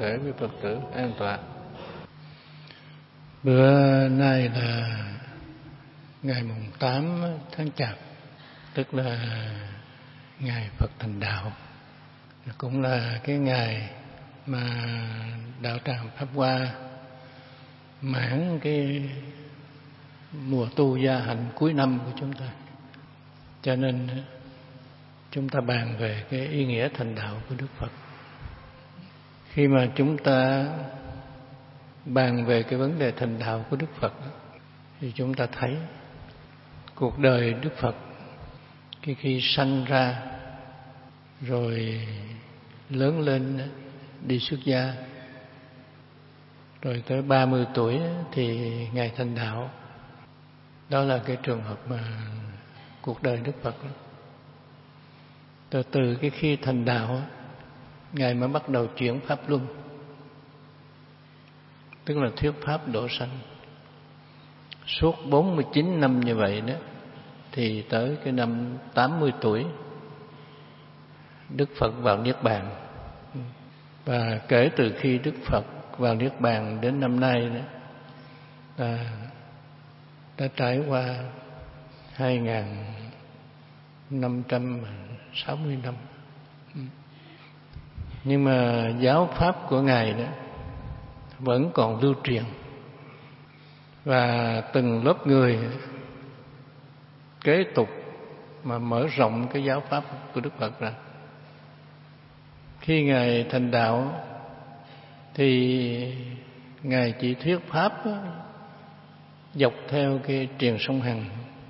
thể quý Phật tử an toàn. Bữa nay là ngày mùng 8 tháng Chạp, tức là ngày Phật thành đạo, cũng là cái ngày mà đạo tràng Pháp Hoa mãn cái mùa tu gia hạnh cuối năm của chúng ta. Cho nên chúng ta bàn về cái ý nghĩa thành đạo của Đức Phật. Khi mà chúng ta bàn về cái vấn đề thành đạo của Đức Phật thì chúng ta thấy cuộc đời Đức Phật khi sanh ra rồi lớn lên đi xuất gia, rồi tới 30 tuổi thì Ngài thành đạo. Đó là cái trường hợp mà cuộc đời Đức Phật. Từ cái khi thành đạo, Ngài mới bắt đầu chuyển pháp luân, tức là thuyết pháp độ sanh. Suốt 49 năm như vậy đó, thì tới cái năm 80 tuổi Đức Phật vào Niết Bàn. Và kể từ khi Đức Phật vào Niết Bàn đến năm nay đó, đã trải qua 2.560 năm. Nhưng mà giáo pháp của Ngài đó vẫn còn lưu truyền, và từng lớp người kế tục mà mở rộng cái giáo pháp của Đức Phật ra. Khi Ngài thành đạo thì Ngài chỉ thuyết pháp dọc theo cái triền sông Hằng,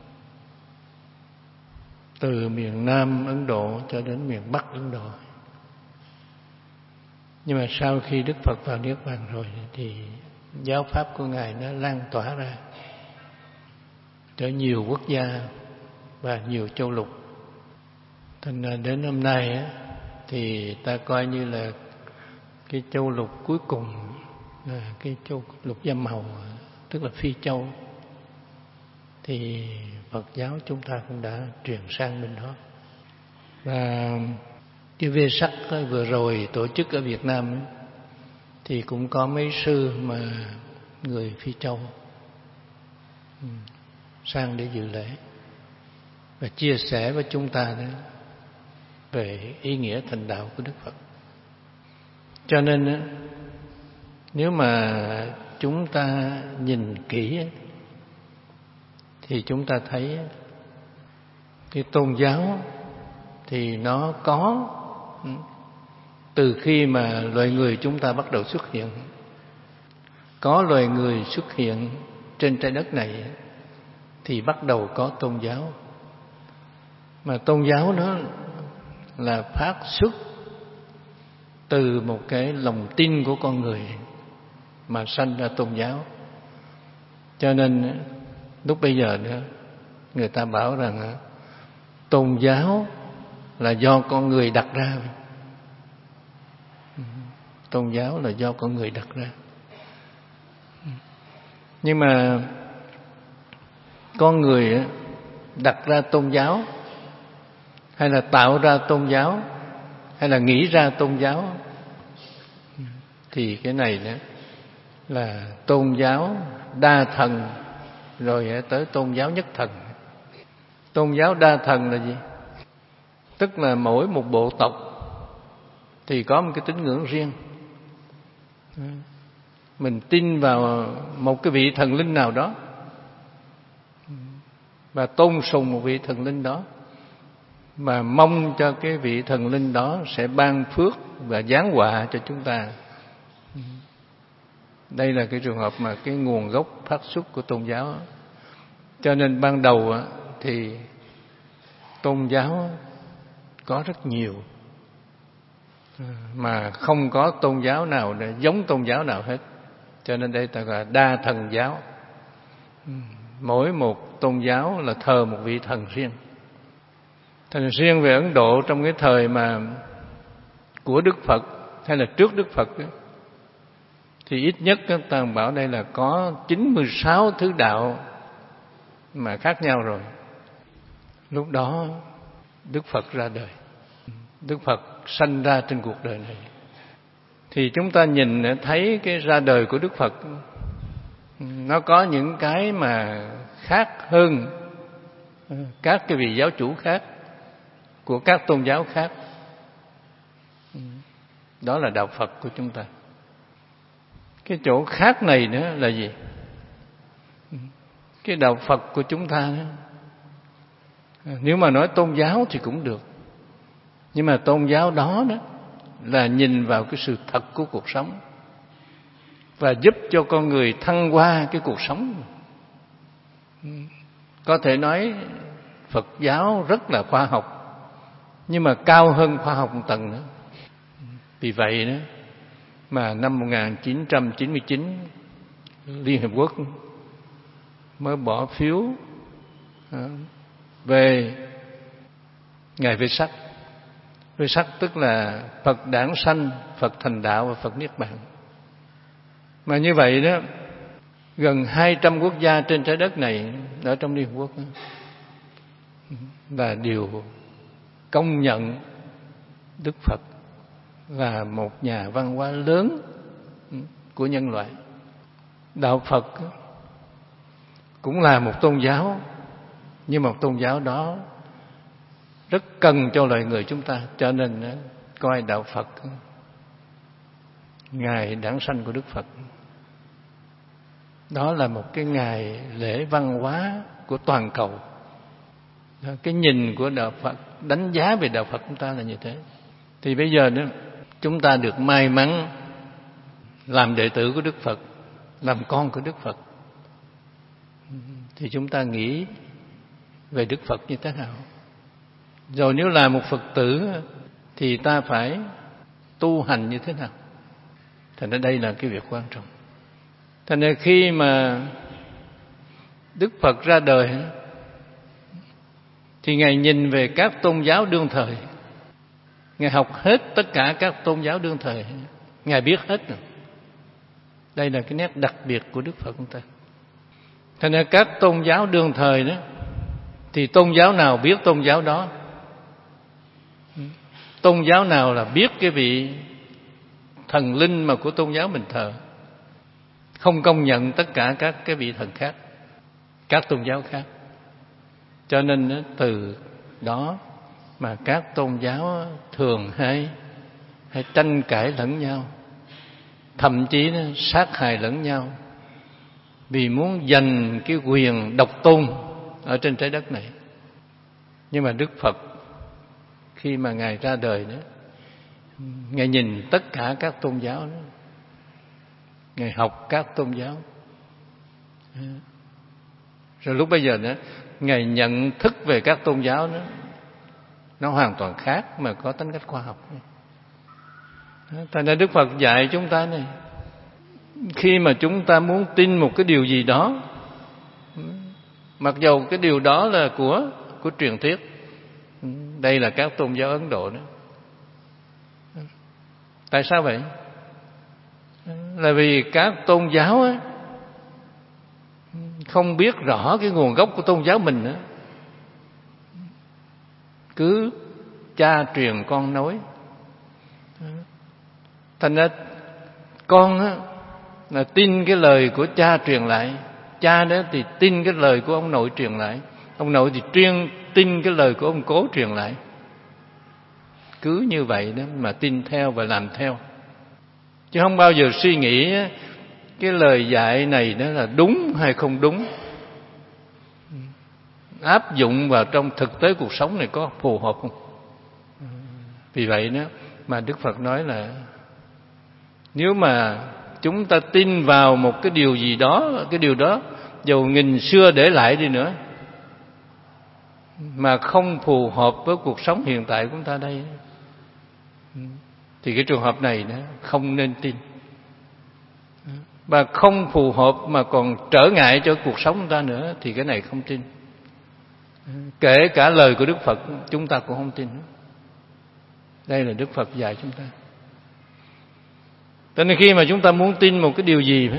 từ miền Nam Ấn Độ cho đến miền Bắc Ấn Độ. Nhưng mà sau khi Đức Phật vào Niết Bàn rồi thì giáo pháp của Ngài nó lan tỏa ra tới nhiều quốc gia và nhiều châu lục. Thành ra đến hôm nay thì ta coi như là cái châu lục cuối cùng là cái châu lục Da Màu, tức là Phi Châu, thì Phật giáo chúng ta cũng đã truyền sang bên đó. Và cái Vesak vừa rồi tổ chức ở Việt Nam thì cũng có mấy sư mà người Phi Châu sang để dự lễ và chia sẻ với chúng ta đó về ý nghĩa thành đạo của Đức Phật. Cho nên nếu mà chúng ta nhìn kỹ thì chúng ta thấy cái tôn giáo thì nó có từ khi mà loài người chúng ta bắt đầu xuất hiện. Có loài người xuất hiện trên trái đất này thì bắt đầu có tôn giáo. Mà tôn giáo nó là phát xuất từ một cái lòng tin của con người mà sanh ra tôn giáo. Cho nên lúc bây giờ nữa người ta bảo rằng tôn giáo là do con người đặt ra. Tôn giáo là do con người đặt ra. Nhưng mà con người đặt ra tôn giáo, hay là tạo ra tôn giáo, hay là nghĩ ra tôn giáo, thì cái này đó là tôn giáo đa thần, rồi tới tôn giáo nhất thần. Tôn giáo đa thần là gì? Tức là mỗi một bộ tộc thì có một cái tín ngưỡng riêng. Mình tin vào một cái vị thần linh nào đó và tôn sùng một vị thần linh đó, mà mong cho cái vị thần linh đó sẽ ban phước và giáng họa cho chúng ta. Đây là cái trường hợp mà cái nguồn gốc phát xuất của tôn giáo. Cho nên ban đầu thì tôn giáo có rất nhiều, mà không có tôn giáo nào giống tôn giáo nào hết. Cho nên đây ta gọi là đa thần giáo. Mỗi một tôn giáo là thờ một vị thần riêng. Thành riêng về Ấn Độ, trong cái thời mà của Đức Phật hay là trước Đức Phật thì ít nhất ta bảo đây là có 96 thứ đạo mà khác nhau rồi. Lúc đó Đức Phật ra đời, Đức Phật sanh ra trên cuộc đời này thì chúng ta nhìn thấy cái ra đời của Đức Phật nó có những cái mà khác hơn các cái vị giáo chủ khác của các tôn giáo khác. Đó là đạo Phật của chúng ta. Cái chỗ khác này nữa là gì? Cái đạo Phật của chúng ta nữa, nếu mà nói tôn giáo thì cũng được, nhưng mà tôn giáo đó là nhìn vào cái sự thật của cuộc sống và giúp cho con người thăng hoa cái cuộc sống. Có thể nói Phật giáo rất là khoa học, nhưng mà cao hơn khoa học một tầng nữa. Vì vậy đó mà năm 1999 Liên Hiệp Quốc mới bỏ phiếu về Ngài Vesak. Vesak tức là Phật đản sanh, Phật thành đạo và Phật niết bàn. Mà như vậy đó, gần 200 quốc gia trên trái đất này ở trong Liên Hiệp Quốc là đều công nhận Đức Phật là một nhà văn hóa lớn của nhân loại. Đạo Phật cũng là một tôn giáo, nhưng một tôn giáo đó rất cần cho loài người chúng ta, cho nên coi đạo Phật, ngày đản sanh của Đức Phật, đó là một cái ngày lễ văn hóa của toàn cầu. Cái nhìn của đạo Phật, đánh giá về đạo Phật chúng ta là như thế. Thì bây giờ đó, chúng ta được may mắn làm đệ tử của Đức Phật, làm con của Đức Phật, thì chúng ta nghĩ về Đức Phật như thế nào? Rồi nếu là một Phật tử thì ta phải tu hành như thế nào? Thành ra đây là cái việc quan trọng. Thành ra khi mà Đức Phật ra đời thì Ngài nhìn về các tôn giáo đương thời. Ngài học hết tất cả các tôn giáo đương thời, Ngài biết hết rồi. Đây là cái nét đặc biệt của Đức Phật chúng ta. Thành ra các tôn giáo đương thời đó, thì tôn giáo nào biết tôn giáo đó, tôn giáo nào là biết cái vị thần linh mà của tôn giáo mình thờ, không công nhận tất cả các cái vị thần khác, các tôn giáo khác. Cho nên từ đó mà các tôn giáo thường hay tranh cãi lẫn nhau, thậm chí sát hại lẫn nhau, vì muốn giành cái quyền độc tôn ở trên trái đất này. Nhưng mà Đức Phật khi mà Ngài ra đời đó, Ngài nhìn tất cả các tôn giáo đó, Ngài học các tôn giáo. Rồi lúc bây giờ đó, Ngài nhận thức về các tôn giáo đó, nó hoàn toàn khác mà có tính cách khoa học. Thành ra Đức Phật dạy chúng ta này, khi mà chúng ta muốn tin một cái điều gì đó, mặc dầu cái điều đó là của truyền thuyết, đây là các tôn giáo Ấn Độ đó. Tại sao vậy? Là vì các tôn giáo ấy, không biết rõ cái nguồn gốc của tôn giáo mình nữa, cứ cha truyền con nối. Thành ra con á, là tin cái lời của cha truyền lại, cha đó thì tin cái lời của ông nội truyền lại, ông nội thì tin cái lời của ông cố truyền lại. Cứ như vậy đó mà tin theo và làm theo, chứ không bao giờ suy nghĩ cái lời dạy này đó là đúng hay không đúng, áp dụng vào trong thực tế cuộc sống này có phù hợp không. Vì vậy đó mà Đức Phật nói là nếu mà chúng ta tin vào một cái điều gì đó, cái điều đó dầu nghìn xưa để lại đi nữa mà không phù hợp với cuộc sống hiện tại của chúng ta đây, thì cái trường hợp này đó không nên tin. Và không phù hợp mà còn trở ngại cho cuộc sống chúng ta nữa thì cái này không tin. Kể cả lời của Đức Phật chúng ta cũng không tin. Đây là Đức Phật dạy chúng ta. Cho nên khi mà chúng ta muốn tin một cái điều gì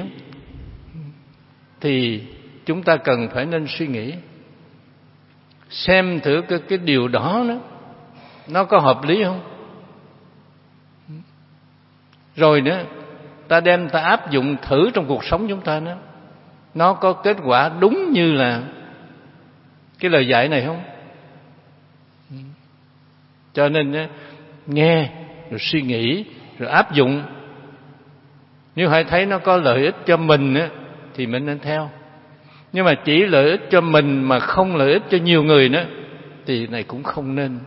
thì chúng ta cần phải nên suy nghĩ xem thử cái điều đó nó có hợp lý không. Rồi nữa ta đem ta áp dụng thử trong cuộc sống chúng ta nữa, nó có kết quả đúng như là cái lời dạy này không? Cho nên nghe rồi suy nghĩ rồi áp dụng. Nếu hãy thấy nó có lợi ích cho mình thì mình nên theo. Nhưng mà chỉ lợi ích cho mình mà không lợi ích cho nhiều người nữa thì này cũng không nên.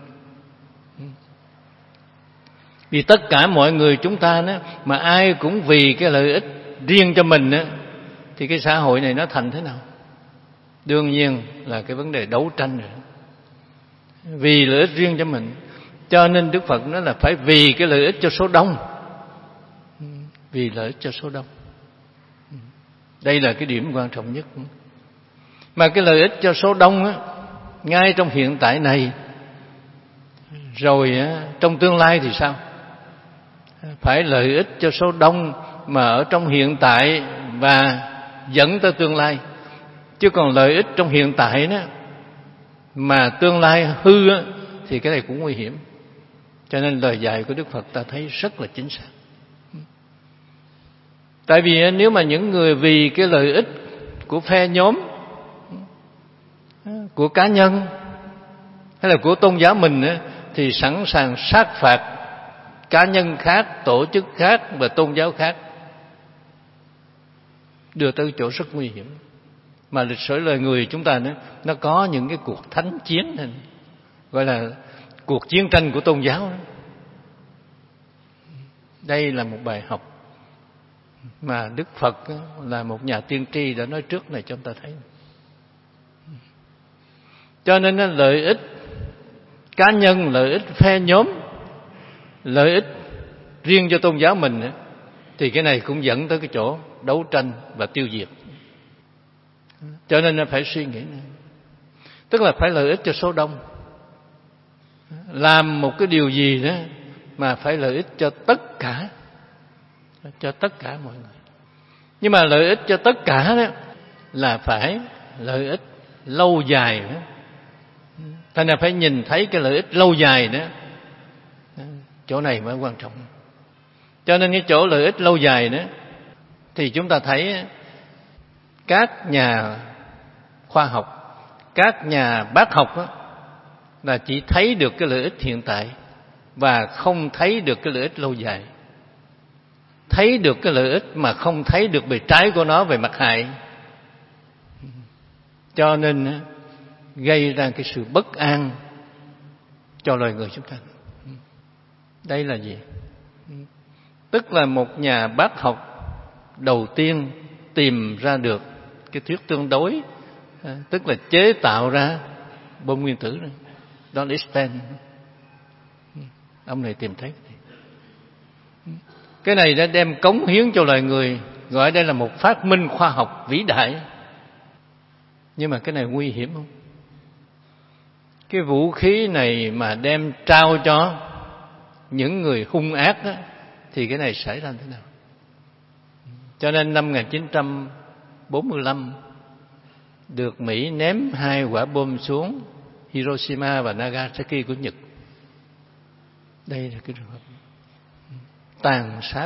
Vì tất cả mọi người chúng ta mà ai cũng vì cái lợi ích riêng cho mình thì cái xã hội này nó thành thế nào? Đương nhiên là cái vấn đề đấu tranh rồi. Vì lợi ích riêng cho mình, cho nên Đức Phật nói là phải vì cái lợi ích cho số đông. Vì lợi ích cho số đông. Đây là cái điểm quan trọng nhất. Mà cái lợi ích cho số đông ngay trong hiện tại này, rồi trong tương lai thì sao? Phải lợi ích cho số đông mà ở trong hiện tại và dẫn tới tương lai. Chứ còn lợi ích trong hiện tại mà tương lai hư thì cái này cũng nguy hiểm. Cho nên lời dạy của Đức Phật ta thấy rất là chính xác. Tại vì nếu mà những người vì cái lợi ích của phe nhóm, của cá nhân hay là của tôn giáo mình thì sẵn sàng sát phạt cá nhân khác, tổ chức khác và tôn giáo khác, đưa tới chỗ rất nguy hiểm. Mà lịch sử loài người chúng ta nó có những cái cuộc thánh chiến này, gọi là cuộc chiến tranh của tôn giáo. Đây là một bài học mà Đức Phật là một nhà tiên tri đã nói trước này cho chúng ta thấy. Cho nên lợi ích cá nhân, lợi ích phe nhóm, lợi ích riêng cho tôn giáo mình thì cái này cũng dẫn tới cái chỗ đấu tranh và tiêu diệt. Cho nên phải suy nghĩ này. Tức là phải lợi ích cho số đông. Làm một cái điều gì đó mà phải lợi ích cho tất cả, cho tất cả mọi người. Nhưng mà lợi ích cho tất cả đó là phải lợi ích lâu dài đó. Thành ra phải nhìn thấy cái lợi ích lâu dài đó. Chỗ này mới quan trọng. Cho nên cái chỗ lợi ích lâu dài đó thì chúng ta thấy các nhà khoa học, các nhà bác học đó, là chỉ thấy được cái lợi ích hiện tại và không thấy được cái lợi ích lâu dài. Thấy được cái lợi ích mà không thấy được bề trái của nó về mặt hại. Cho nên gây ra cái sự bất an cho loài người chúng ta. Đây là gì? Tức là một nhà bác học đầu tiên tìm ra được cái thuyết tương đối, tức là chế tạo ra bom nguyên tử. Đó là Einstein. Ông này tìm thấy cái này đã đem cống hiến cho loài người, gọi đây là một phát minh khoa học vĩ đại. Nhưng mà cái này nguy hiểm không? Cái vũ khí này mà đem trao cho những người hung ác đó, thì cái này xảy ra thế nào? Cho nên năm 1945 được Mỹ ném 2 quả bom xuống Hiroshima và Nagasaki của Nhật. Đây là cái trường hợp tàn sát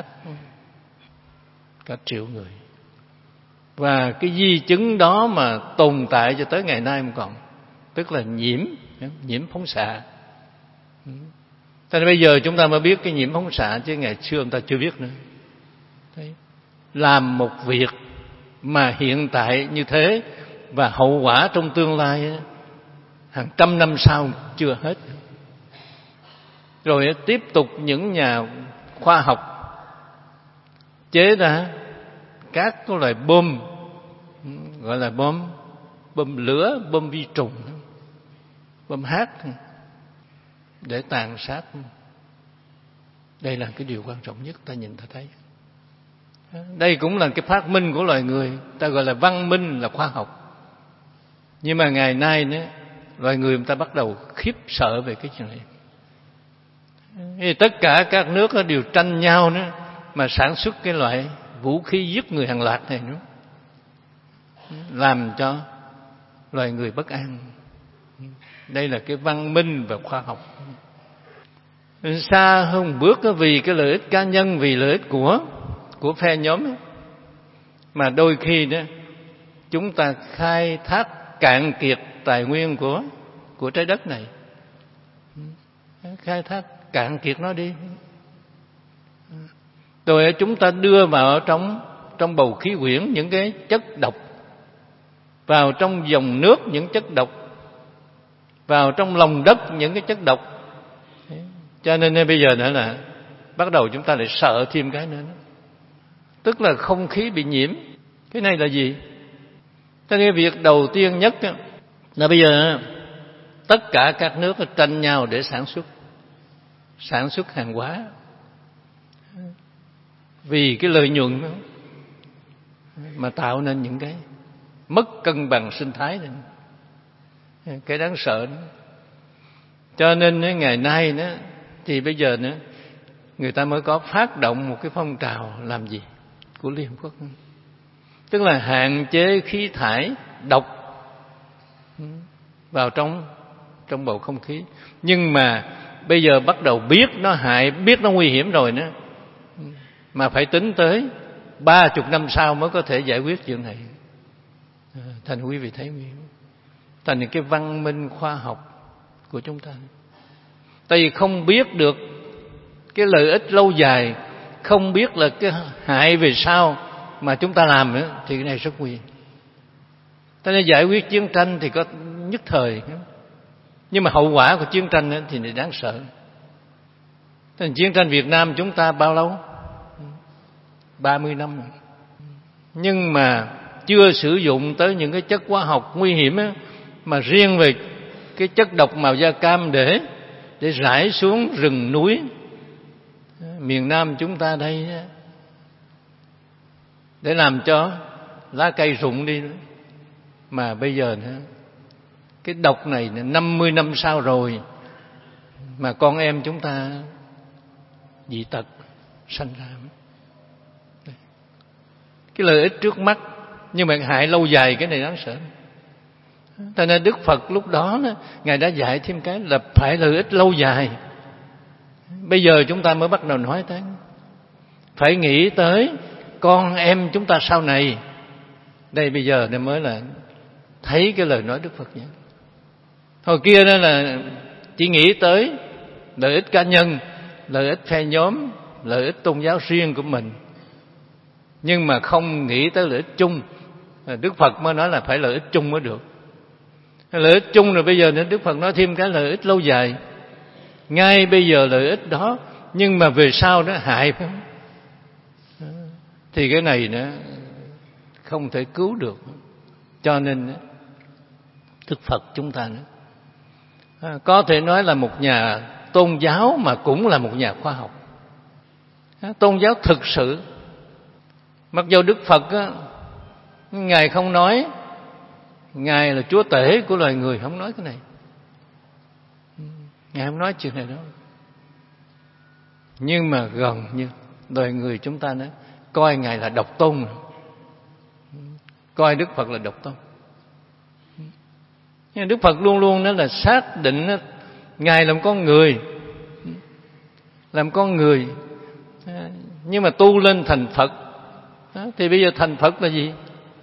cả triệu người. Và cái di chứng đó mà tồn tại cho tới ngày nay không còn. Tức là nhiễm phóng xạ. Thế nên bây giờ chúng ta mới biết cái nhiễm phóng xạ, chứ ngày xưa chúng ta chưa biết nữa. Đấy. Làm một việc mà hiện tại như thế và hậu quả trong tương lai hàng trăm năm sau chưa hết. Rồi tiếp tục những nhà khoa học chế ra các loại bom, gọi là bom lửa, bom vi trùng, bom hát để tàn sát. Đây là cái điều quan trọng nhất ta nhìn ta thấy. Đây cũng là cái phát minh của loài người, ta gọi là văn minh, là khoa học. Nhưng mà ngày nay loài người ta bắt đầu khiếp sợ về cái chuyện này. Thì tất cả các nước đều tranh nhau mà sản xuất cái loại vũ khí giết người hàng loạt này nữa, làm cho loài người bất an. Đây là cái văn minh và khoa học. xa hơn một bước vì cái lợi ích cá nhân, vì lợi ích của phe nhóm đó. Mà đôi khi đó chúng ta khai thác cạn kiệt tài nguyên của trái đất này, khai thác cạn kiệt nó đi, rồi chúng ta đưa vào trong bầu khí quyển những cái chất độc, vào trong dòng nước những chất độc, vào trong lòng đất những cái chất độc. Cho nên bây giờ nữa là bắt đầu chúng ta lại sợ thêm cái nữa, tức là không khí bị nhiễm. Cái này là gì? Cho nên việc đầu tiên nhất là bây giờ tất cả các nước tranh nhau để sản xuất hàng hóa, vì cái lợi nhuận đó, mà tạo nên những cái mất cân bằng sinh thái này, cái đáng sợ đó. Cho nên ngày nay đó thì bây giờ nữa người ta mới có phát động một cái phong trào làm gì của Liên Hợp Quốc, tức là hạn chế khí thải độc vào trong bầu không khí. Nhưng mà bây giờ bắt đầu biết nó hại, biết nó nguy hiểm rồi nữa, mà phải tính tới 30 năm sau mới có thể giải quyết chuyện này. Thành quý vị thấy nguy hiểm, thành cái văn minh khoa học của chúng ta. Tại vì không biết được cái lợi ích lâu dài, không biết là cái hại về sau mà chúng ta làm nữa, thì cái này rất nguy hiểm. Cho nên giải quyết chiến tranh thì có nhất thời, nhưng mà hậu quả của chiến tranh thì đáng sợ. Nên chiến tranh Việt Nam chúng ta bao lâu? 30 năm rồi. Nhưng mà chưa sử dụng tới những cái chất hóa học nguy hiểm ấy, mà riêng về cái chất độc màu da cam để rải xuống rừng núi miền Nam chúng ta đây, để làm cho lá cây rụng đi. Mà bây giờ nữa, cái độc này 50 năm sau rồi mà con em chúng ta dị tật sanh ra. Cái lợi ích trước mắt nhưng mà hại lâu dài, cái này đáng sợ. Cho nên Đức Phật lúc đó Ngài đã dạy thêm cái là phải lợi ích lâu dài. Bây giờ chúng ta mới bắt đầu nói tới phải nghĩ tới con em chúng ta sau này. Đây bây giờ nên mới là thấy cái lời nói Đức Phật nhé. Hồi kia đó là chỉ nghĩ tới lợi ích cá nhân, lợi ích phe nhóm, lợi ích tôn giáo riêng của mình, nhưng mà không nghĩ tới lợi ích chung. Đức Phật mới nói là phải lợi ích chung mới được. Lợi ích chung rồi bây giờ nên Đức Phật nói thêm cái lợi ích lâu dài. Ngay bây giờ lợi ích đó, nhưng mà về sau nó hại phải không? Thì cái này nó không thể cứu được. Cho nên Đức Phật chúng ta có thể nói là một nhà tôn giáo mà cũng là một nhà khoa học. Tôn giáo thực sự. Mặc dù Đức Phật Ngài không nói Ngài là Chúa Tể của loài người, không nói cái này. Ngài không nói chuyện này đâu. Nhưng mà gần như loài người chúng ta coi Ngài là độc tôn, coi Đức Phật là độc tôn. Nhưng Đức Phật luôn luôn là xác định Ngài làm con người, làm con người, nhưng mà tu lên thành Phật. Thì bây giờ thành Phật là gì?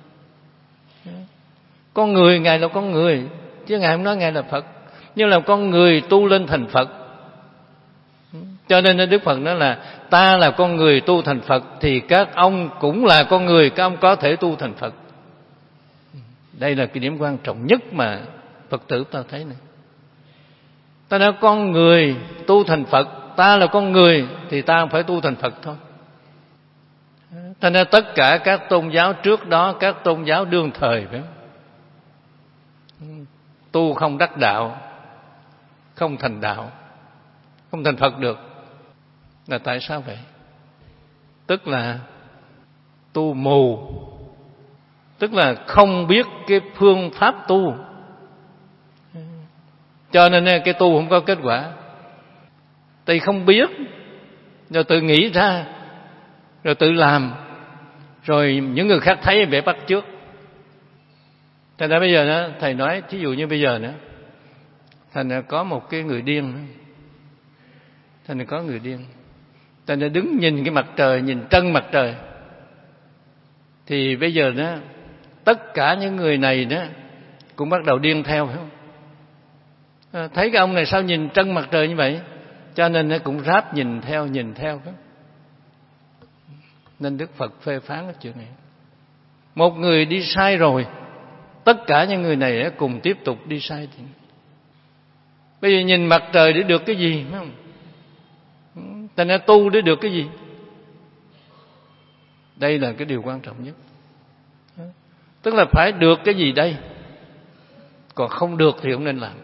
Con người, Ngài là con người, chứ Ngài không nói Ngài là Phật. Nhưng là con người tu lên thành Phật. Cho nên Đức Phật nói là ta là con người tu thành Phật, thì các ông cũng là con người, các ông có thể tu thành Phật. Đây là cái điểm quan trọng nhất mà Phật tử ta thấy này. Ta nói con người tu thành Phật, ta là con người thì ta phải tu thành Phật thôi. Ta nói tất cả các tôn giáo trước đó, các tôn giáo đương thời phải không? Tu không đắc đạo, không thành đạo, không thành Phật được. Là tại sao vậy? Tức là tu mù, tức là không biết cái phương pháp tu, cho nên cái tu không có kết quả. Tại không biết, rồi tự nghĩ ra, rồi tự làm, rồi những người khác thấy về bắt chước. Thành ra bây giờ thầy nói, thí dụ như bây giờ thành ra có một cái người điên, thành ra có người điên. Thành ra đứng nhìn cái mặt trời, nhìn trân mặt trời. Thì bây giờ đó, tất cả những người này đó cũng bắt đầu điên theo, phải không? Thấy cái ông này sao nhìn trân mặt trời như vậy, cho nên nó cũng ráp nhìn theo phải. Nên Đức Phật phê phán cái chuyện này. Một người đi sai rồi, tất cả những người này cùng tiếp tục đi sai. Bây giờ nhìn mặt trời để được cái gì, phải không? Ta nói tu để được cái gì? Đây là cái điều quan trọng nhất. Tức là phải được cái gì đây, còn không được thì không nên làm.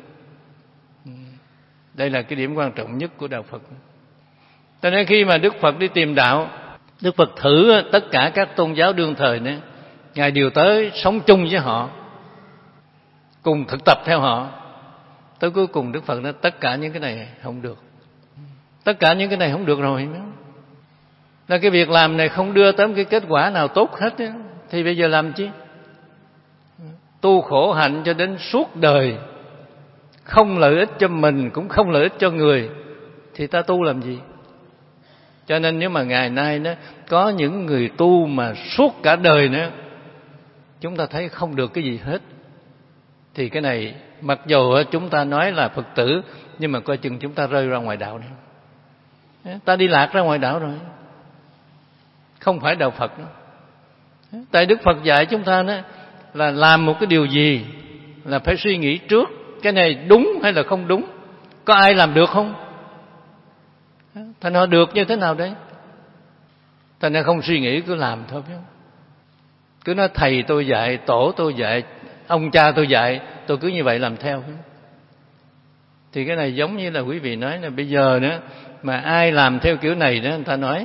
Đây là cái điểm quan trọng nhất của đạo Phật. Cho nên khi mà Đức Phật đi tìm đạo, Đức Phật thử tất cả các tôn giáo đương thời nữa, Ngài đều tới sống chung với họ, cùng thực tập theo họ. Tới cuối cùng Đức Phật nói tất cả những cái này không được. Tất cả những cái này không được rồi. Là cái việc làm này không đưa tới cái kết quả nào tốt hết. Thì bây giờ làm chi? Tu khổ hạnh cho đến suốt đời, không lợi ích cho mình, cũng không lợi ích cho người, thì ta tu làm gì? Cho nên nếu mà ngày nay đó, có những người tu mà suốt cả đời nữa, chúng ta thấy không được cái gì hết, thì cái này mặc dù chúng ta nói là Phật tử, nhưng mà coi chừng chúng ta rơi ra ngoài đạo này. Ta đi lạc ra ngoài đạo rồi, không phải đạo Phật nữa. Tại Đức Phật dạy chúng ta đó là làm một cái điều gì là phải suy nghĩ trước, cái này đúng hay là không đúng, có ai làm được không, thành họ được như thế nào đấy. Thành ra không suy nghĩ, cứ làm thôi, phải không? Cứ nói thầy tôi dạy, tổ tôi dạy, ông cha tôi dạy, tôi cứ như vậy làm theo. Thì cái này giống như là quý vị nói là bây giờ nữa mà ai làm theo kiểu này đó, người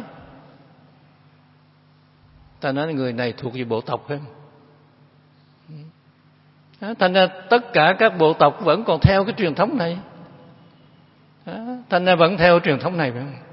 ta nói người này thuộc về bộ tộc, phải không? Thành ra tất cả các bộ tộc vẫn còn theo cái truyền thống này. Thành ra vẫn theo truyền thống này, phải không?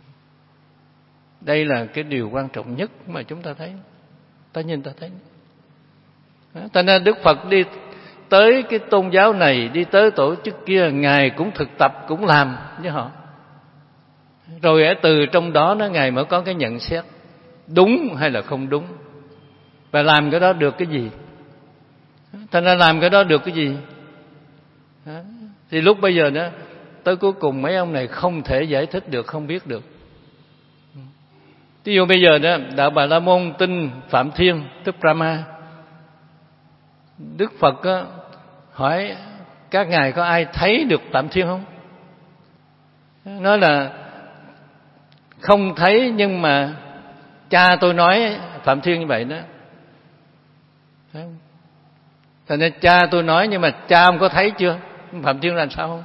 Đây là cái điều quan trọng nhất mà chúng ta thấy, ta nhìn ta thấy. Thành ra Đức Phật đi tới cái tôn giáo này, đi tới tổ chức kia, Ngài cũng thực tập, cũng làm với họ. Rồi từ trong đó Ngài mới có cái nhận xét đúng hay là không đúng, và làm cái đó được cái gì. Thành ra làm cái đó được cái gì, thì lúc bây giờ đó, tới cuối cùng mấy ông này không thể giải thích được, không biết được. Ví dụ bây giờ đó, Đạo Bà La Môn tin Phạm Thiên tức Brahma. Đức Phật hỏi các ngài có ai thấy được Phạm Thiên không? Nói là không thấy, nhưng mà cha tôi nói Phạm Thiên như vậy đó. Thành ra cha tôi nói, nhưng mà cha ông có thấy chưa? Phạm Thiên làm sao không?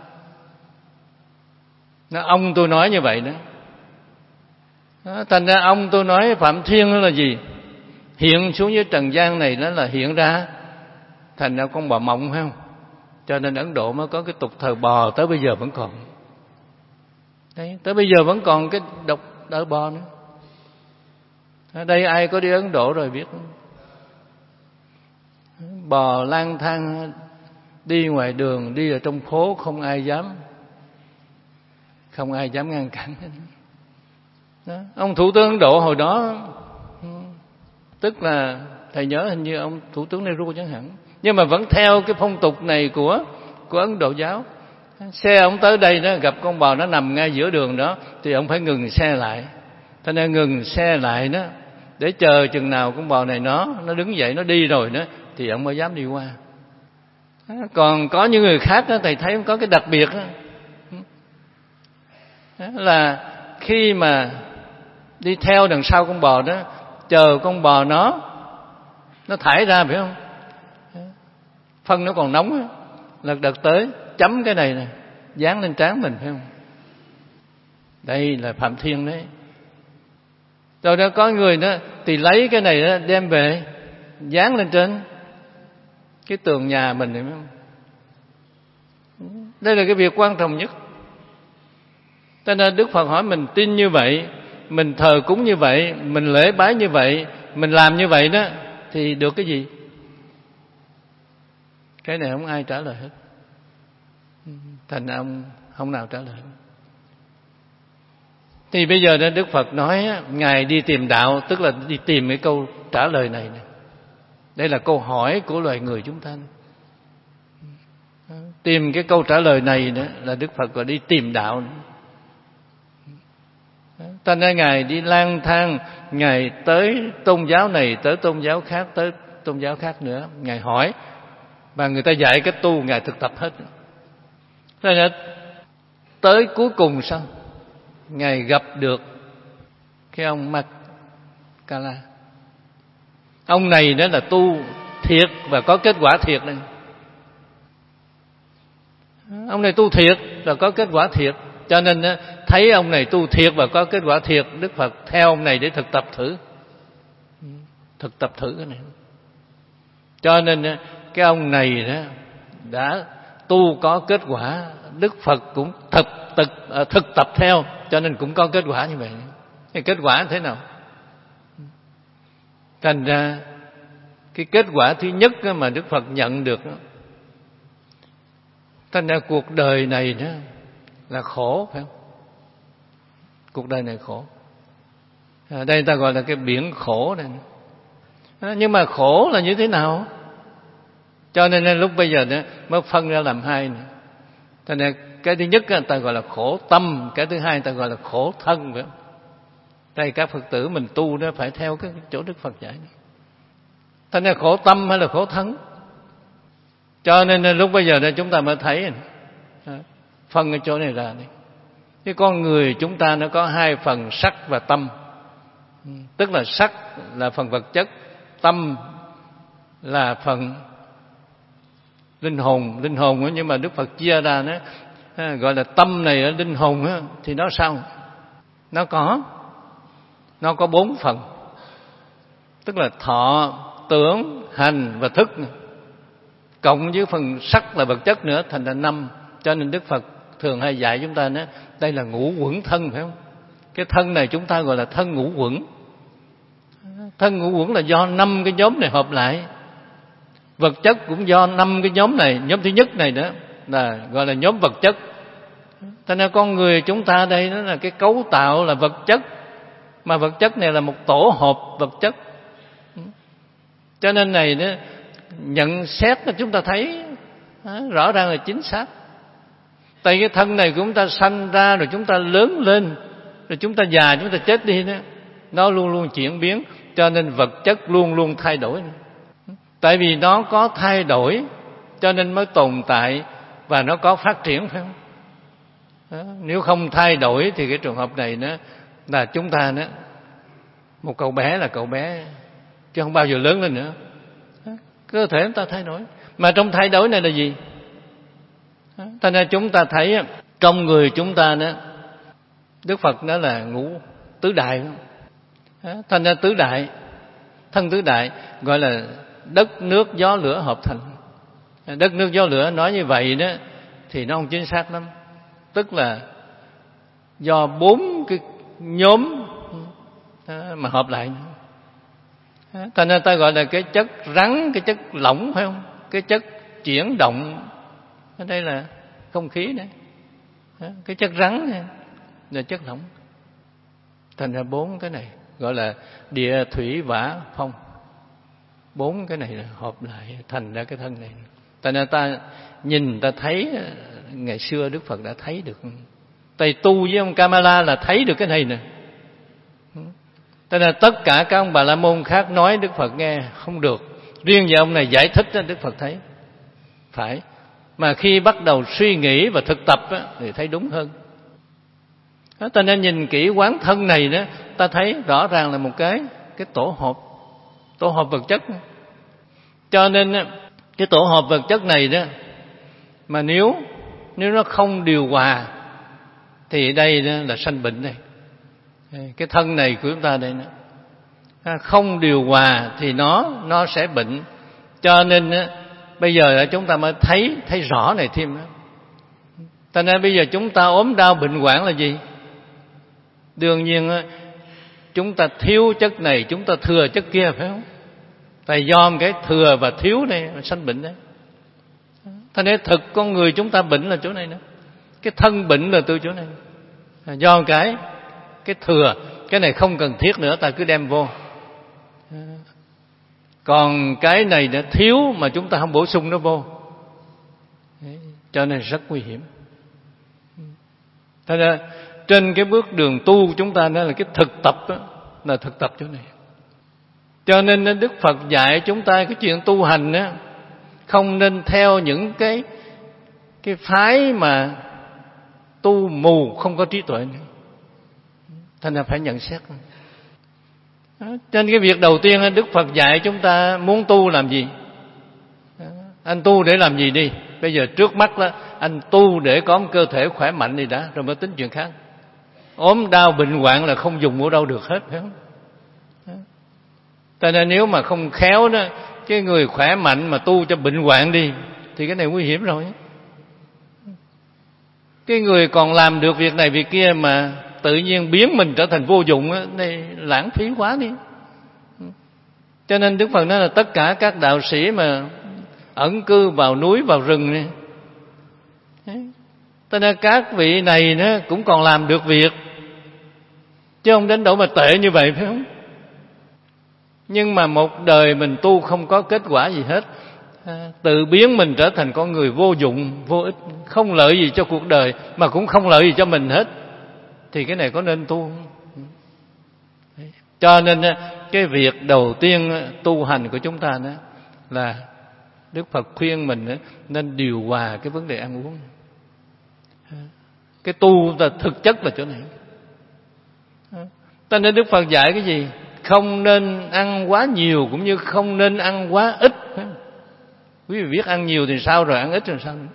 Ông tôi nói như vậy đó. Thành ra ông tôi nói Phạm Thiên đó là gì? Hiện xuống dưới trần gian này đó là hiện ra thành ra con bò mộng, phải không? Cho nên Ấn Độ mới có cái tục thờ bò, tới bây giờ vẫn còn. Đấy, tới bây giờ vẫn còn cái độc đỡ bò nữa. Ở đây ai có đi Ấn Độ rồi biết. Bò lang thang đi ngoài đường, đi ở trong phố, không ai dám ngăn cản. Đó. Ông Thủ tướng Ấn Độ hồi đó, tức là thầy nhớ hình như ông Thủ tướng Nehru chẳng hạn, nhưng mà vẫn theo cái phong tục này của Ấn Độ giáo. Xe ông tới đây đó, gặp con bò nó nằm ngay giữa đường đó, thì ông phải ngừng xe lại. Thế nên ngừng xe lại đó, để chờ chừng nào con bò này nó đứng dậy, nó đi rồi đó, thì ông mới dám đi qua. Còn có những người khác đó, thầy thấy có cái đặc biệt đó, là khi mà đi theo đằng sau con bò đó, chờ con bò nó thải ra, phải không? Phân nó còn nóng, lật đật tới chấm cái này nè, dán lên trán mình, phải không? Đây là Phạm Thiên đấy. Rồi đó có người đó thì lấy cái này đó đem về dán lên trên cái tường nhà mình, phải không? Đây là cái việc quan trọng nhất. Cho nên Đức Phật hỏi mình tin như vậy, mình thờ cúng như vậy, mình lễ bái như vậy, mình làm như vậy đó, thì được cái gì? Cái này không ai trả lời hết. Thành ông không nào trả lời. Thì bây giờ Đức Phật nói Ngài đi tìm đạo, tức là đi tìm cái câu trả lời này. Đây là câu hỏi của loài người chúng ta. Tìm cái câu trả lời này nữa là Đức Phật gọi đi tìm đạo. Cho nên Ngài đi lang thang, Ngài tới tôn giáo này, tới tôn giáo khác, tới tôn giáo khác nữa. Ngài hỏi, và người ta dạy cách tu, Ngài thực tập hết. Thế nên tới cuối cùng sao? Ngài gặp được cái ông Makala. Ông này đó là tu thiệt và có kết quả thiệt này. Ông này tu thiệt và có kết quả thiệt. Cho nên thấy ông này tu thiệt và có kết quả thiệt, Đức Phật theo ông này để thực tập thử. Thực tập thử cái này. Cho nên cái ông này đó đã tu có kết quả, Đức Phật cũng thực tập theo, cho nên cũng có kết quả như vậy. Cái kết quả thế nào? Thành ra cái kết quả thứ nhất mà Đức Phật nhận được, thành ra cuộc đời này đó là khổ, phải không? Cuộc đời này khổ. Đây ta gọi là cái biển khổ này. Nhưng mà khổ là như thế nào? Cho nên lúc bây giờ đó mới phân ra làm hai nữa. Cho nên cái thứ nhất ta gọi là khổ tâm, cái thứ hai ta gọi là khổ thân, phải không? Đây các Phật tử mình tu đó phải theo cái chỗ Đức Phật dạy. Thành ra khổ tâm hay là khổ thân? Cho nên lúc bây giờ đó chúng ta mới thấy phân cái chỗ này ra đi. Cái con người chúng ta nó có hai phần, sắc và tâm. Tức là sắc là phần vật chất, tâm là phần linh hồn. Linh hồn nhưng mà Đức Phật chia ra nó gọi là tâm này, linh hồn thì nó sao? Nó có 4 phần. Tức là thọ, tưởng, hành và thức. Cộng với phần sắc là vật chất nữa thành là 5. Cho nên Đức Phật thường hay dạy chúng ta nói đây là ngũ uẩn thân, phải không? Cái thân này chúng ta gọi là thân ngũ uẩn. Thân ngũ uẩn là do 5 cái nhóm này hợp lại. Vật chất cũng do 5 cái nhóm này. Nhóm thứ nhất này nữa là gọi là nhóm vật chất. Cho nên con người chúng ta đây đó là cái cấu tạo là vật chất, mà vật chất này là một tổ hợp vật chất. Cho nên này đó, nhận xét là chúng ta thấy rõ ràng là chính xác. Tại cái thân này của chúng ta sanh ra, rồi chúng ta lớn lên, rồi chúng ta già, chúng ta chết đi đó, nó luôn luôn chuyển biến. Cho nên vật chất luôn luôn thay đổi. Tại vì nó có thay đổi cho nên mới tồn tại và nó có phát triển, phải không? Nếu không thay đổi thì cái trường hợp này nó là chúng ta đó, một cậu bé là cậu bé chứ không bao giờ lớn lên nữa. Cơ thể chúng ta thay đổi, mà trong thay đổi này là gì? Thành ra chúng ta thấy trong người chúng ta đó, Đức Phật nói là ngũ tứ đại. Thành ra tứ đại, thân tứ đại gọi là đất nước gió lửa hợp thành. Đất nước gió lửa nói như vậy đó thì nó không chính xác lắm. Tức là do 4 cái nhóm mà hợp lại. Thành ra ta gọi là cái chất rắn, cái chất lỏng, phải không? Cái chất chuyển động. Ở đây là không khí này. Cái chất rắn này là chất lỏng. Thành ra 4 cái này gọi là địa thủy hỏa phong. 4 cái này là hợp lại thành ra cái thân này. Thành ra ta nhìn ta thấy, ngày xưa Đức Phật đã thấy được. Tại tu với ông Kamala là thấy được cái này nè. Cho nên tất cả các ông Bà La Môn khác nói Đức Phật nghe không được. Riêng về ông này giải thích Đức Phật thấy phải. Mà khi bắt đầu suy nghĩ và thực tập thì thấy đúng hơn. Cho nên nhìn kỹ quán thân này đó, ta thấy rõ ràng là một cái tổ hợp vật chất. Cho nên cái tổ hợp vật chất này đó, mà nếu nó không điều hòa thì đây đó là sanh bệnh này. Cái thân này của chúng ta đây đó, không điều hòa thì nó sẽ bệnh. Cho nên bây giờ chúng ta mới thấy rõ này thêm. Cho nên bây giờ chúng ta ốm đau bệnh hoạn là gì? Đương nhiên chúng ta thiếu chất này, chúng ta thừa chất kia, phải không? Tại do cái thừa và thiếu này mà sanh bệnh đấy. Thế nên thực con người chúng ta bệnh là chỗ này nữa. Cái thân bệnh là từ chỗ này. Do cái cái thừa, cái này không cần thiết nữa ta cứ đem vô. Còn cái này đã thiếu mà chúng ta không bổ sung nó vô, cho nên rất nguy hiểm. Thế nên trên cái bước đường tu chúng ta đó là cái thực tập đó, là thực tập chỗ này. Cho nên Đức Phật dạy chúng ta cái chuyện tu hành đó, không nên theo những cái phái mà tu mù không có trí tuệ nữa. Thành ra phải nhận xét. Trên cái việc đầu tiên Đức Phật dạy chúng ta muốn tu làm gì? Anh tu để làm gì đi? Bây giờ trước mắt đó anh tu để có một cơ thể khỏe mạnh đi đã, rồi mới tính chuyện khác. Ốm đau bệnh hoạn là không dùng ở đâu được hết, phải không? Cho nên nếu mà không khéo đó, cái người khỏe mạnh mà tu cho bệnh hoạn đi thì cái này nguy hiểm rồi. Cái người còn làm được việc này việc kia mà tự nhiên biến mình trở thành vô dụng đó, này lãng phí quá đi. Cho nên Đức Phật nói là tất cả các đạo sĩ mà ẩn cư vào núi vào rừng này, cho nên các vị này nó cũng còn làm được việc, chứ không đến độ mà tệ như vậy, phải không? Nhưng mà một đời mình tu không có kết quả gì hết, tự biến mình trở thành con người vô dụng, vô ích, không lợi gì cho cuộc đời mà cũng không lợi gì cho mình hết, thì cái này có nên tu không? Cho nên cái việc đầu tiên tu hành của chúng ta đó là Đức Phật khuyên mình nên điều hòa cái vấn đề ăn uống. Cái tu là thực chất là chỗ này. Cho nên Đức Phật dạy cái gì? Không nên ăn quá nhiều cũng như không nên ăn quá ít. Quý vị biết ăn nhiều thì sao, rồi ăn ít rồi sao?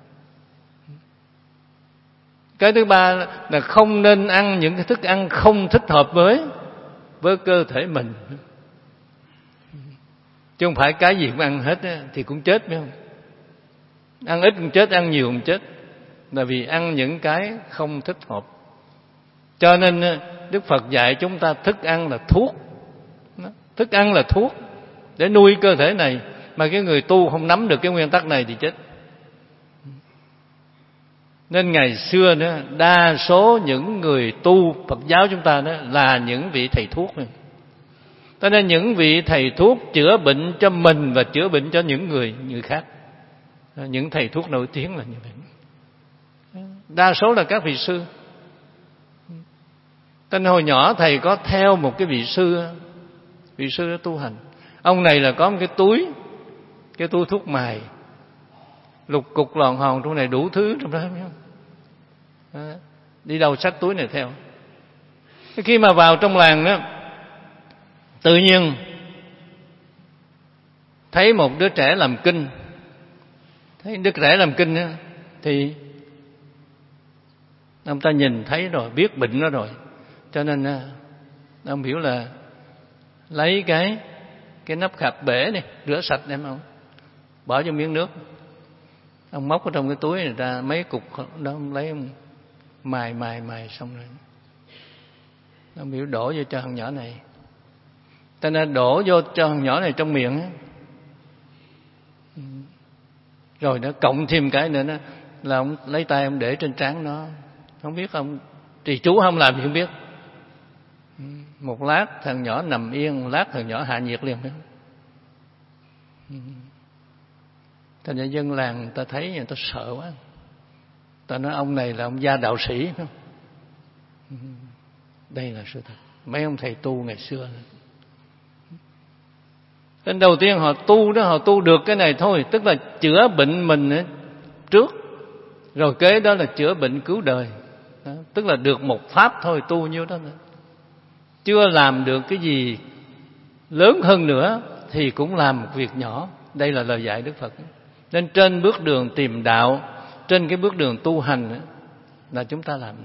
Cái thứ ba là không nên ăn những cái thức ăn không thích hợp với cơ thể mình. Chứ không phải cái gì cũng ăn hết thì cũng chết, phải không? Ăn ít cũng chết, ăn nhiều cũng chết, là vì ăn những cái không thích hợp. Cho nên Đức Phật dạy chúng ta thức ăn là thuốc. Thức ăn là thuốc để nuôi cơ thể này. Mà cái người tu không nắm được cái nguyên tắc này thì chết. Nên ngày xưa đó, đa số những người tu Phật giáo chúng ta đó là những vị thầy thuốc này. Cho nên những vị thầy thuốc chữa bệnh cho mình và chữa bệnh cho những người khác. Những thầy thuốc nổi tiếng là như vậy. Đa số là các vị sư. Tên hồi nhỏ thầy có theo một cái vị sư đó tu hành. Ông này là có một cái túi thuốc mài, lục cục lòn hòn trong này đủ thứ trong đó, phải không? Đi đâu xách túi này theo. Khi mà vào trong làng đó, tự nhiên thấy một đứa trẻ làm kinh. Thấy đứa trẻ làm kinh đó, thì ông ta nhìn thấy rồi, biết bệnh nó rồi, cho nên ông hiểu là lấy cái nắp khạp bể này, rửa sạch đem ông bỏ vô miếng nước. Ông móc ở trong cái túi này ra mấy cục đó, ông lấy ông mài xong rồi ông biểu đổ vô cho thằng nhỏ này. Cho nên đổ vô cho thằng nhỏ này trong miệng á. Rồi nó cộng thêm cái nữa đó, là ông lấy tay ông để trên trán nó. Không biết ông trì chú không làm gì không biết. Một lát thằng nhỏ nằm yên, một lát thằng nhỏ hạ nhiệt liền. Thành ra dân làng người ta thấy người ta sợ quá. Ta nói ông này là ông gia đạo sĩ, phải không? Đây là sự thật. Mấy ông thầy tu ngày xưa. Đến đầu tiên họ tu đó, họ tu được cái này thôi, tức là chữa bệnh mình trước, rồi kế đó là chữa bệnh cứu đời. Đó, tức là được một pháp thôi, tu nhiêu đó nữa. Chưa làm được cái gì lớn hơn nữa thì cũng làm một việc nhỏ. Đây là lời dạy Đức Phật. Nên trên bước đường tìm đạo, trên cái bước đường tu hành là chúng ta làm.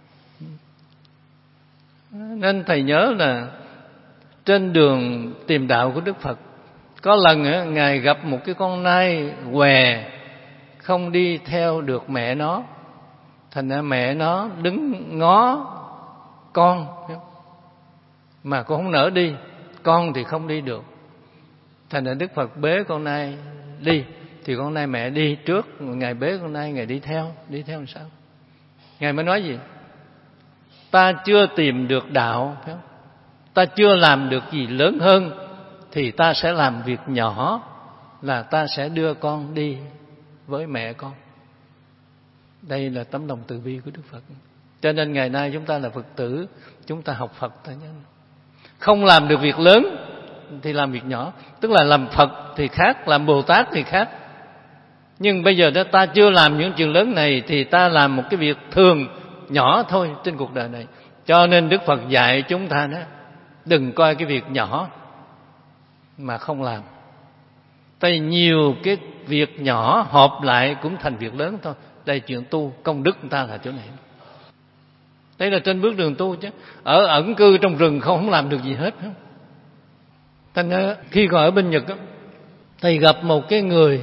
Nên thầy nhớ là trên đường tìm đạo của Đức Phật, có lần Ngài gặp một cái con nai què không đi theo được mẹ nó. Thành ra mẹ nó đứng ngó con, mà con không nỡ đi, con thì không đi được. Thành ra Đức Phật bế con nai đi, thì con nai mẹ đi trước, Ngài bế con nai, Ngài đi theo làm sao? Ngài mới nói gì? ta chưa tìm được đạo, phải không? Ta chưa làm được gì lớn hơn, thì ta sẽ làm việc nhỏ, là ta sẽ đưa con đi với mẹ con. Đây là tấm lòng từ bi của Đức Phật. Cho nên ngày nay chúng ta là Phật tử, chúng ta học Phật thôi nhé. Không làm được việc lớn thì làm việc nhỏ. Tức là làm Phật thì khác, làm Bồ Tát thì khác. Nhưng bây giờ đó ta chưa làm những chuyện lớn này, thì ta làm một cái việc thường nhỏ thôi trên cuộc đời này. Cho nên Đức Phật dạy chúng ta đó, đừng coi cái việc nhỏ mà không làm. Tại nhiều cái việc nhỏ họp lại cũng thành việc lớn thôi. Đây chuyện tu, công đức người ta là chỗ này. Đây là trên bước đường tu chứ. Ở ẩn cư trong rừng không làm được gì hết. Thành ra khi còn ở bên Nhật, thầy gặp một cái người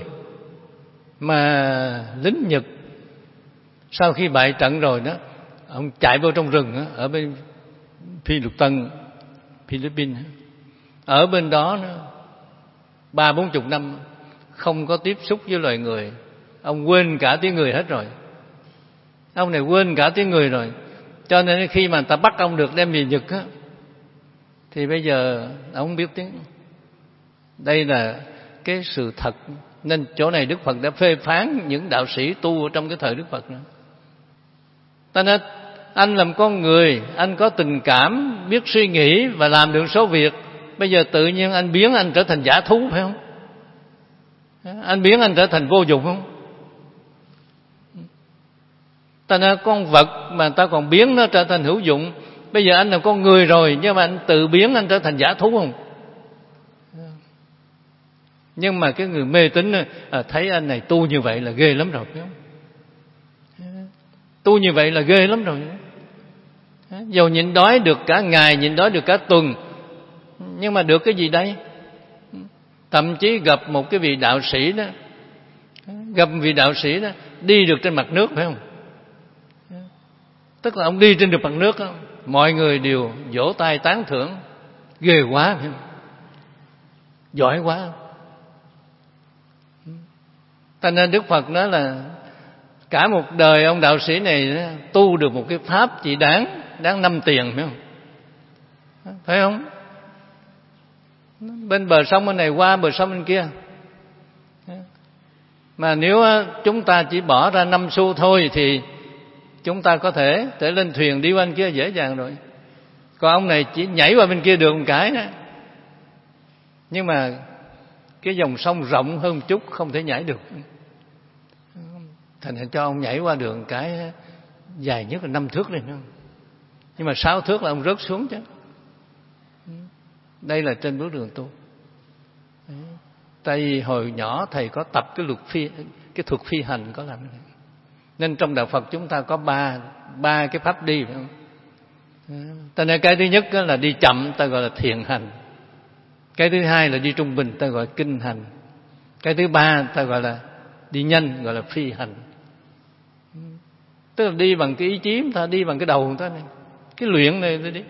mà lính Nhật, sau khi bại trận rồi đó, ông chạy vô trong rừng ở bên Phi Lục Tân, Philippines. Ở bên đó 30-40 năm không có tiếp xúc với loài người. Ông quên cả tiếng người hết rồi. Ông này quên cả tiếng người rồi. Cho nên khi mà người ta bắt ông được đem về Nhật á, thì bây giờ ông không biết tiếng. Đây là cái sự thật. Nên chỗ này Đức Phật đã phê phán những đạo sĩ tu ở trong cái thời Đức Phật nữa. Ta nói anh làm con người, anh có tình cảm, biết suy nghĩ và làm được số việc. Bây giờ tự nhiên anh biến anh trở thành giả thú, phải không? Anh biến anh trở thành vô dụng không? Ta nói con vật mà ta còn biến nó trở thành hữu dụng. Bây giờ anh là con người rồi, nhưng mà anh tự biến anh trở thành giả thú không? Nhưng mà cái người mê tín thấy anh này tu như vậy là ghê lắm rồi, phải không? Tu như vậy là ghê lắm rồi. Dầu nhịn đói được cả ngày, nhịn đói được cả tuần, nhưng mà được cái gì đây? Thậm chí gặp một cái vị đạo sĩ đó, gặp một vị đạo sĩ đó đi được trên mặt nước, phải không? Tức là ông đi trên được mặt nước đó, mọi người đều vỗ tay tán thưởng, ghê quá, phải không? Giỏi quá. Cho nên Đức Phật nói là cả một đời ông đạo sĩ này tu được một cái pháp chỉ đáng 5 tiền, phải không? Phải không? Bên bờ sông bên này qua bờ sông bên kia. Mà nếu chúng ta chỉ bỏ ra 5 xu thôi thì chúng ta có thể lên thuyền đi qua bên kia dễ dàng rồi. Còn ông này chỉ nhảy qua bên kia được một cái đó. Nhưng mà cái dòng sông rộng hơn một chút, không thể nhảy được. Thành ra cho ông nhảy qua được một cái dài nhất là 5 thước lên. Nhưng mà 6 thước là ông rớt xuống chứ. Đây là trên bước đường tu. Tại vì hồi nhỏ thầy có tập cái thuật phi hành có làm. Nên trong đạo Phật chúng ta có ba cái pháp đi, phải không? Cho nên cái thứ nhất là đi chậm, ta gọi là thiền hành. Cái thứ hai là đi trung bình, ta gọi là kinh hành. Cái thứ ba ta gọi là đi nhanh, gọi là phi hành. Tức là đi bằng cái ý chí chúng ta, đi bằng cái đầu chúng ta này. Cái luyện này đi.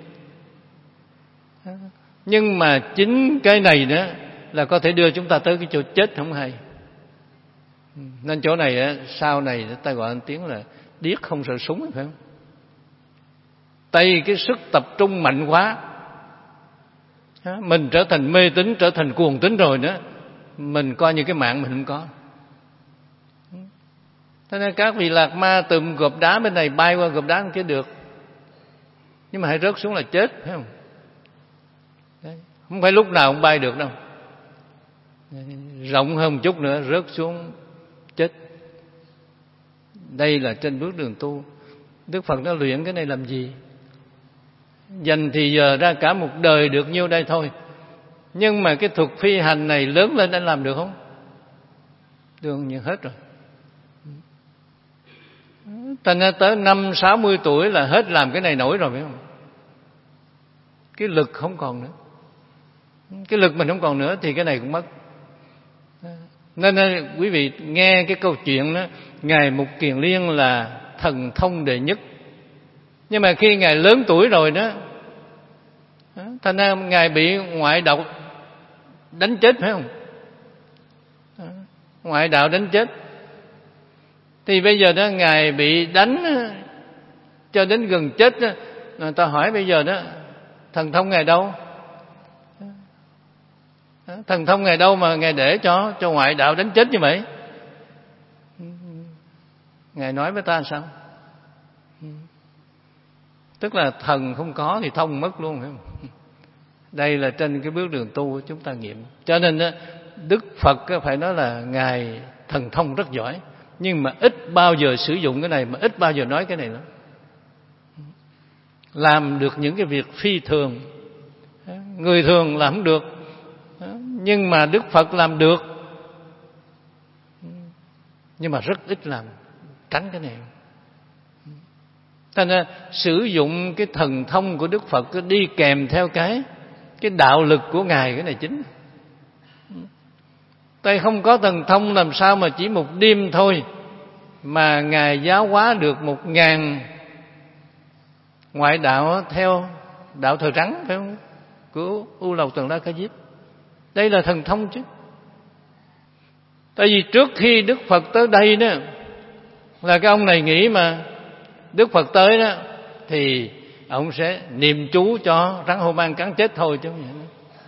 Nhưng mà chính cái này đó là có thể đưa chúng ta tới cái chỗ chết không hay. Nên chỗ này sau này ta gọi một tiếng là điếc không sợ súng, phải không? Tại cái sức tập trung mạnh quá, mình trở thành mê tín, trở thành cuồng tín rồi nữa, mình coi như cái mạng mình không có. Thế nên các vị lạc ma từ gộp đá bên này bay qua gộp đá bên kia được, nhưng mà hãy rớt xuống là chết, phải không? Đấy. Không phải lúc nào cũng bay được đâu. Rộng hơn một chút nữa rớt xuống chết. Đây là trên bước đường tu. Đức Phật đã luyện cái này làm gì? Dành thì giờ ra cả một đời được nhiêu đây thôi. Nhưng mà cái thuật phi hành này lớn lên anh làm được không? Được như hết rồi. Thành ra tới 50-60 tuổi là hết làm cái này nổi rồi, phải không? Cái lực không còn nữa. Cái lực mình không còn nữa thì cái này cũng mất. Nên quý vị nghe cái câu chuyện đó, Ngài Mục Kiền Liên là thần thông đệ nhất. Nhưng mà khi Ngài lớn tuổi rồi đó, thành ra Ngài bị ngoại đạo đánh chết, phải không? Ngoại đạo đánh chết. Thì bây giờ đó Ngài bị đánh cho đến gần chết đó, người ta hỏi bây giờ đó, thần thông Ngài đâu? Thần thông Ngài đâu mà Ngài để cho ngoại đạo đánh chết như vậy? Ngài nói với ta sao? Tức là thần không có thì thông mất luôn, phải không? Đây là trên cái bước đường tu của chúng ta nghiệm. Cho nên Đức Phật phải nói là Ngài thần thông rất giỏi, nhưng mà ít bao giờ sử dụng cái này, mà ít bao giờ nói cái này lắm. Làm được những cái việc phi thường, người thường làm không được, nhưng mà Đức Phật làm được. Nhưng mà rất ít làm, tránh cái này. Cho nên sử dụng cái thần thông của Đức Phật đi kèm theo cái đạo lực của Ngài, cái này chính. Tại không có thần thông làm sao mà chỉ một đêm thôi mà Ngài giáo hóa được 1000 ngoại đạo theo đạo Thời Trắng, phải không? Của U Lầu Tần La Ca Diếp. Đây là thần thông chứ. Tại vì trước khi Đức Phật tới đây đó, là cái ông này nghĩ mà Đức Phật tới đó thì ông sẽ niệm chú cho rắn hổ mang cắn chết thôi chứ không vậy.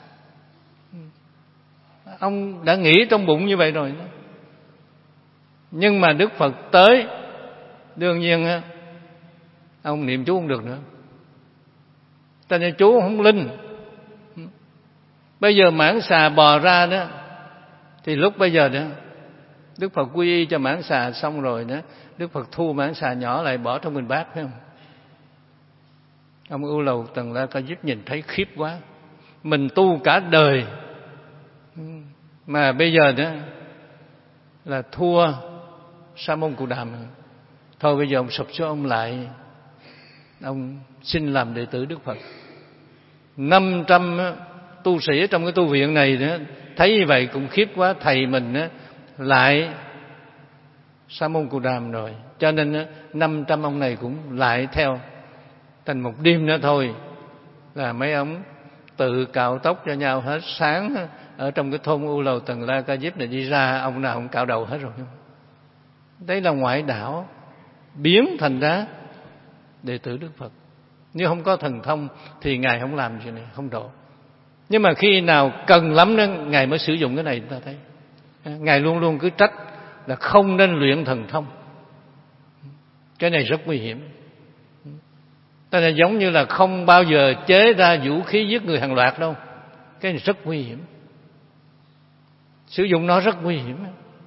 Ông đã nghĩ trong bụng như vậy rồi đó. Nhưng mà Đức Phật tới, đương nhiên ông niệm chú không được nữa. Cho nên chú không linh. Bây giờ mãng xà bò ra đó, thì lúc bây giờ đó Đức Phật quy y cho mãng xà xong rồi đó, Đức Phật thu mãng xà nhỏ lại bỏ trong bình bát, phải không? Ông U Lầu Tần La Ca Diếp nhìn thấy khiếp quá. Mình tu cả đời mà bây giờ đó là thua Sa Môn Cù Đàm. Thôi bây giờ ông sụp xuống, ông lại, ông xin làm đệ tử Đức Phật. 500 tu sĩ trong cái tu viện này đó, thấy như vậy cũng khiếp quá. Thầy mình đó, lại Sa Môn Cù Đàm rồi, cho nên 500 ông này cũng lại theo. Thành một đêm nữa thôi là mấy ông tự cạo tóc cho nhau hết. Sáng ở trong cái thôn U Lầu Tần La Ca Diếp này đi ra, ông nào cũng cạo đầu hết rồi. Đấy là ngoại đạo biến thành ra đệ tử Đức Phật. Nếu không có thần thông thì Ngài không làm chuyện này, không độ. Nhưng mà khi nào cần lắm đó, Ngài mới sử dụng cái này. Chúng ta thấy Ngài luôn luôn cứ trách là không nên luyện thần thông. Cái này rất nguy hiểm. Tức là giống như là không bao giờ chế ra vũ khí giết người hàng loạt đâu. Cái này rất nguy hiểm. Sử dụng nó rất nguy hiểm.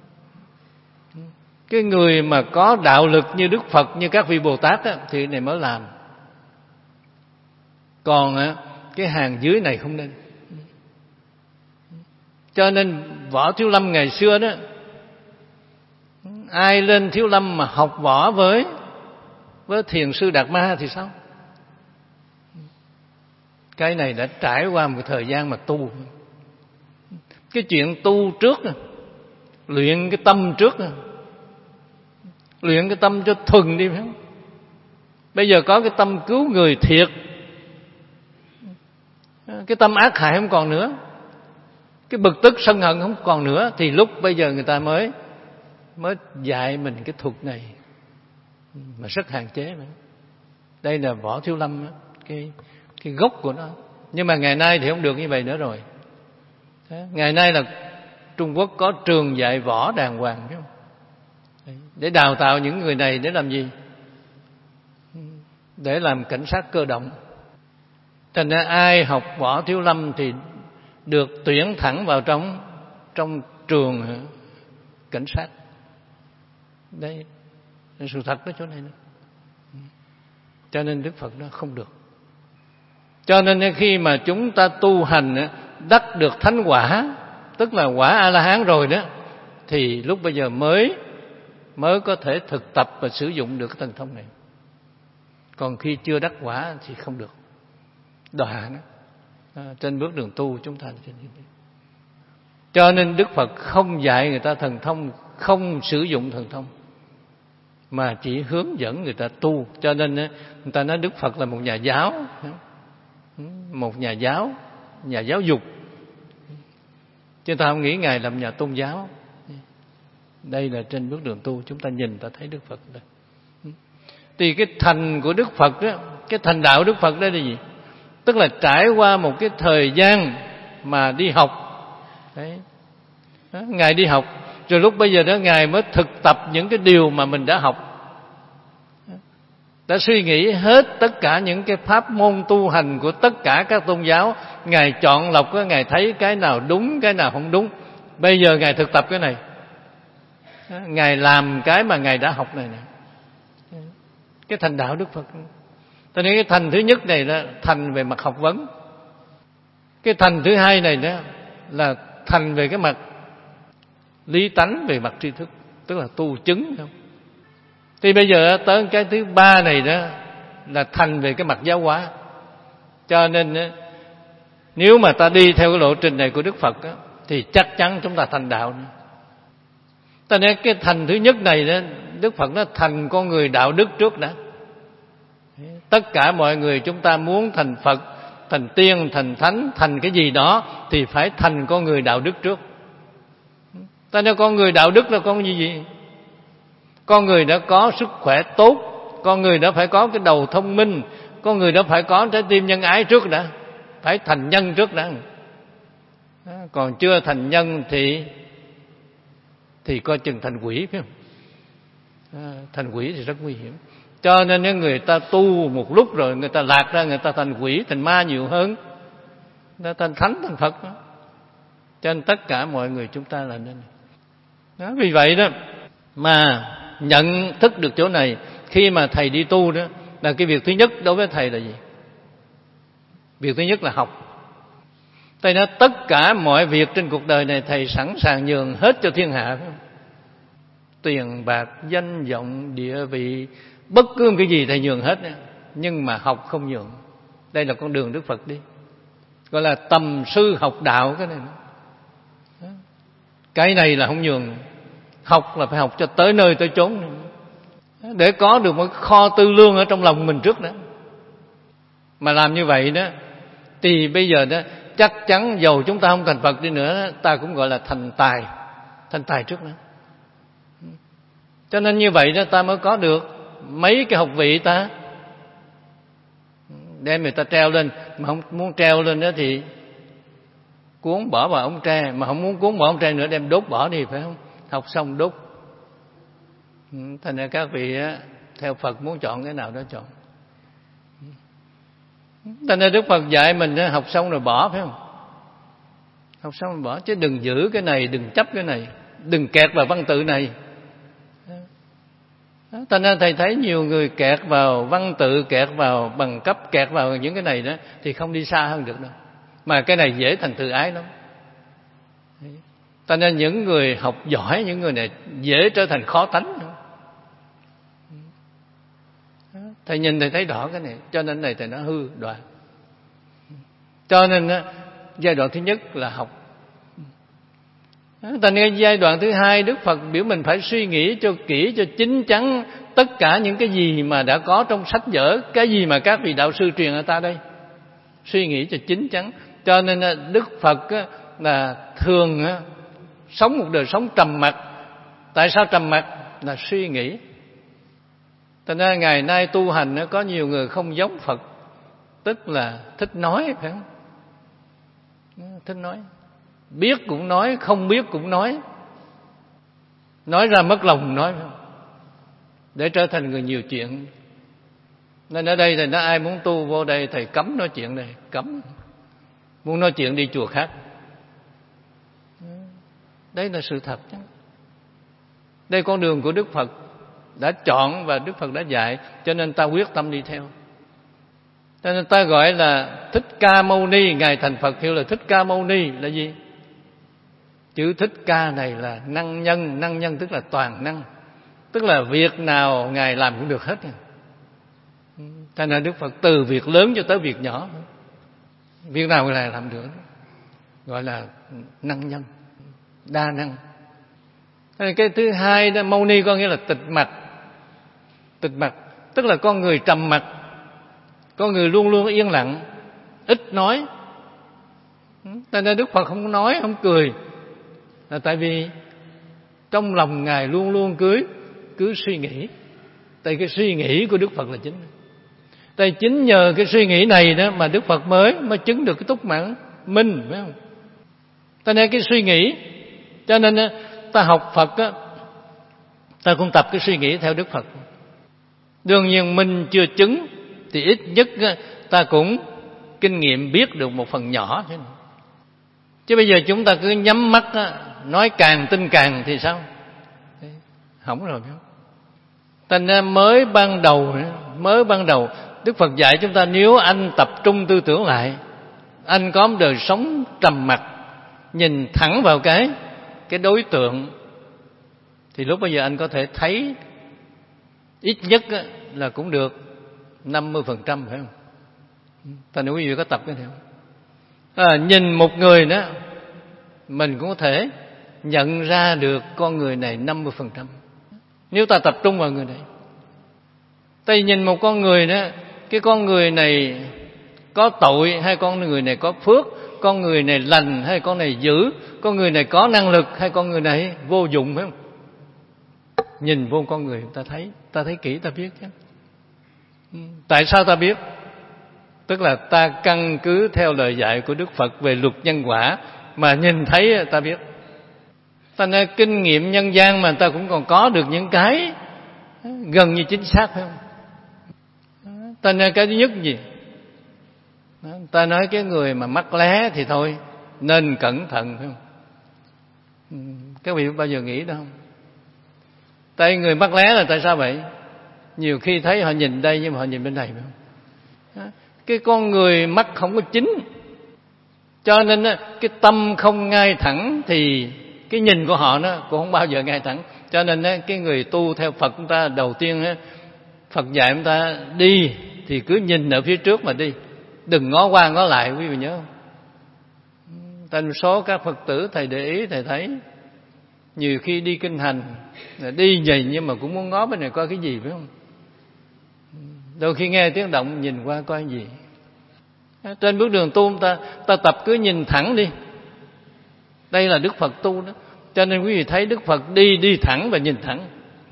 Cái người mà có đạo lực như Đức Phật, như các vị Bồ Tát á, thì này mới làm. Còn cái hàng dưới này không nên. Cho nên Võ Thiếu Lâm ngày xưa đó, ai lên Thiếu Lâm mà học võ với Thiền sư Đạt Ma thì sao? Cái này đã trải qua một thời gian mà tu. Cái chuyện tu trước, luyện cái tâm trước, luyện cái tâm cho thuần đi, phải không? Bây giờ có cái tâm cứu người thiệt, cái tâm ác hại không còn nữa, cái bực tức sân hận không còn nữa, thì lúc bây giờ người ta mới dạy mình cái thuật này mà rất hạn chế mà. Đây là Võ Thiếu Lâm, cái gốc của nó. Nhưng mà ngày nay thì không được như vậy nữa rồi. Ngày nay là Trung Quốc có trường dạy võ đàng hoàng, phải không? Để đào tạo những người này để làm gì? Để làm cảnh sát cơ động. Thành ra ai học Võ Thiếu Lâm thì được tuyển thẳng vào trong trường cảnh sát. Đây là sự thật đó chỗ này đó. Cho nên Đức Phật nó không được. Cho nên khi mà chúng ta tu hành đắc được thánh quả, tức là quả A-la-hán rồi đó, thì lúc bây giờ mới có thể thực tập và sử dụng được cái thần thông này. Còn khi chưa đắc quả thì không được. Đọa nó. Trên bước đường tu chúng ta như thế. Cho nên Đức Phật không dạy người ta thần thông, không sử dụng thần thông, mà chỉ hướng dẫn người ta tu. Cho nên người ta nói Đức Phật là một nhà giáo, một nhà giáo dục. Chứ ta không nghĩ Ngài làm nhà tôn giáo. Đây là trên bước đường tu chúng ta nhìn ta thấy Đức Phật đây. Thì cái thành của Đức Phật đó, Cái thành đạo Đức Phật đó là gì? Tức là trải qua một cái thời gian mà đi học. Đấy. Đó, Ngài đi học, rồi lúc bây giờ đó Ngài mới thực tập những cái điều mà mình đã học. Đã suy nghĩ hết tất cả những cái pháp môn tu hành của tất cả các tôn giáo. Ngài chọn lọc, Ngài thấy cái nào đúng, cái nào không đúng. Bây giờ Ngài thực tập cái này. Ngài làm cái mà Ngài đã học này nè. Cái thành đạo Đức Phật. Cho nên cái thành thứ nhất này là thành về mặt học vấn. Cái thành thứ hai này đó là thành về cái mặt lý tánh, về mặt tri thức, tức là tu chứng. Không? Thì bây giờ tới cái thứ ba này đó là thành về cái mặt giáo hóa. Cho nên nếu mà ta đi theo cái lộ trình này của Đức Phật đó, thì chắc chắn chúng ta thành đạo nữa. Cho nên cái thành thứ nhất này đó, Đức Phật nó thành con người đạo đức trước đã. Tất cả mọi người chúng ta muốn thành Phật, thành tiên, thành thánh, thành cái gì đó thì phải thành con người đạo đức trước. Ta nói con người đạo đức là con gì? Con người đã có sức khỏe tốt, con người đã phải có cái đầu thông minh, con người đã phải có trái tim nhân ái trước đã, phải thành nhân trước đã. Còn chưa thành nhân thì coi chừng thành quỷ, phải không? Thành quỷ thì rất nguy hiểm. Cho nên những người ta tu một lúc rồi người ta lạc ra, người ta thành quỷ, thành ma nhiều hơn, người ta thành thánh, thành Phật đó. Cho nên tất cả mọi người chúng ta là nên đó. Vì vậy đó mà nhận thức được chỗ này, khi mà thầy đi tu đó, là cái việc thứ nhất đối với thầy là gì? Việc thứ nhất là học. Thầy nói tất cả mọi việc trên cuộc đời này thầy sẵn sàng nhường hết cho thiên hạ, phải không? Tiền bạc, danh vọng, địa vị, bất cứ cái gì thầy nhường hết. Nhưng mà học không nhường. Đây là con đường Đức Phật đi, gọi là tầm sư học đạo. Cái này là không nhường. Học là phải học cho tới nơi tới chốn, để có được một kho tư lương ở trong lòng mình trước đó. Mà làm như vậy đó thì bây giờ đó chắc chắn dầu chúng ta không thành Phật đi nữa, ta cũng gọi là thành tài trước đó. Cho nên như vậy đó ta mới có được mấy cái học vị ta đem người ta treo lên. Mà không muốn treo lên đó thì cuốn bỏ vào ống tre, mà không muốn cuốn bỏ ống tre nữa đem đốt bỏ đi, phải không? Học xong đốt. Thành ra các vị theo Phật muốn chọn cái nào đó chọn. Thành ra Đức Phật dạy mình học xong rồi bỏ, phải không? Học xong rồi bỏ, chứ đừng giữ cái này, đừng chấp cái này, đừng kẹt vào văn tự này. Thành ra thầy thấy nhiều người kẹt vào văn tự, kẹt vào bằng cấp, kẹt vào những cái này đó thì không đi xa hơn được đâu. Mà cái này dễ thành tự ái lắm. Thành ra những người học giỏi, những người này dễ trở thành khó tánh. Thầy nhìn thầy thấy rõ cái này, cho nên này thầy nó hư đoạn. Cho nên giai đoạn thứ nhất là học. Thành ra giai đoạn thứ hai Đức Phật biểu mình phải suy nghĩ cho kỹ, cho chín chắn tất cả những cái gì mà đã có trong sách vở, cái gì mà các vị đạo sư truyền ở ta đây. Suy nghĩ cho chín chắn. Cho nên Đức Phật là thường sống một đời sống trầm mặc. Tại sao trầm mặc? Là suy nghĩ. Thành ra ngày nay tu hành có nhiều người không giống Phật, tức là thích nói, phải không? Thích nói, biết cũng nói, không biết cũng nói ra mất lòng nói, phải không? Để trở thành người nhiều chuyện. Nên ở đây thầy nói ai muốn tu vô đây thầy cấm nói chuyện này, cấm. Muốn nói chuyện đi chùa khác. Đấy là sự thật chứ. Đây con đường của Đức Phật đã chọn và Đức Phật đã dạy, cho nên ta quyết tâm đi theo. Cho nên ta gọi là Thích Ca Mâu Ni. Ngài thành Phật hiệu là Thích Ca Mâu Ni là gì? Chữ Thích Ca này là năng nhân. Năng nhân tức là toàn năng, tức là việc nào Ngài làm cũng được hết. Cho nên Đức Phật từ việc lớn cho tới việc nhỏ, việc nào Ngài làm được, gọi là năng nhân, đa năng. Cái thứ hai đó, Mâu Ni có nghĩa là tịch mặc. Tịch mặc tức là con người trầm mặc, con người luôn luôn yên lặng, ít nói. Cho nên Đức Phật không nói, không cười, là tại vì trong lòng Ngài luôn luôn cứ suy nghĩ. Tại cái suy nghĩ của Đức Phật là chính. Tại chính nhờ cái suy nghĩ này đó mà Đức Phật mới chứng được cái túc mạng minh, phải không? Ta nên cái suy nghĩ, cho nên ta học Phật á, ta cũng tập cái suy nghĩ theo Đức Phật. Đương nhiên mình chưa chứng thì ít nhất ta cũng kinh nghiệm biết được một phần nhỏ thế này. Chứ bây giờ chúng ta cứ nhắm mắt nói càng tin càng thì sao? Hỏng rồi, phải không? Thành ra mới ban đầu Đức Phật dạy chúng ta, nếu anh tập trung tư tưởng lại, anh có một đời sống trầm mặc, nhìn thẳng vào cái đối tượng, thì lúc bây giờ anh có thể thấy ít nhất là cũng được 50%, phải không? Thành ra quý vị có tập cái này không? Nhìn một người đó, mình cũng có thể nhận ra được con người này 50%, nếu ta tập trung vào người này. Tại nhìn một con người đó, cái con người này có tội hay con người này có phước, con người này lành hay con này dữ, con người này có năng lực hay con người này vô dụng, phải không? Nhìn vô con người ta thấy kỹ, ta biết chứ. Tại sao ta biết? Tức là ta căn cứ theo lời dạy của Đức Phật về luật nhân quả mà nhìn thấy ta biết. Ta nói kinh nghiệm nhân gian mà ta cũng còn có được những cái gần như chính xác, phải không? Ta nói cái thứ nhất gì? Ta nói cái người mà mắc lé thì thôi, nên cẩn thận, phải không? Các vị bao giờ nghĩ đó không? Tại người mắc lé là tại sao vậy? Nhiều khi thấy họ nhìn đây nhưng mà họ nhìn bên này, phải không? Cái con người mắt không có chính, cho nên cái tâm không ngay thẳng thì cái nhìn của họ nó cũng không bao giờ ngay thẳng. Cho nên cái người tu theo Phật chúng ta, đầu tiên Phật dạy chúng ta đi thì cứ nhìn ở phía trước mà đi, đừng ngó qua ngó lại, quý vị nhớ không? Tên số các Phật tử thầy để ý, thầy thấy nhiều khi đi kinh hành đi vậy nhưng mà cũng muốn ngó bên này coi cái gì, phải không? Đôi khi nghe tiếng động nhìn qua coi gì. Trên bước đường tu ta tập cứ nhìn thẳng đi. Đây là Đức Phật tu đó. Cho nên quý vị thấy Đức Phật đi thẳng và nhìn thẳng.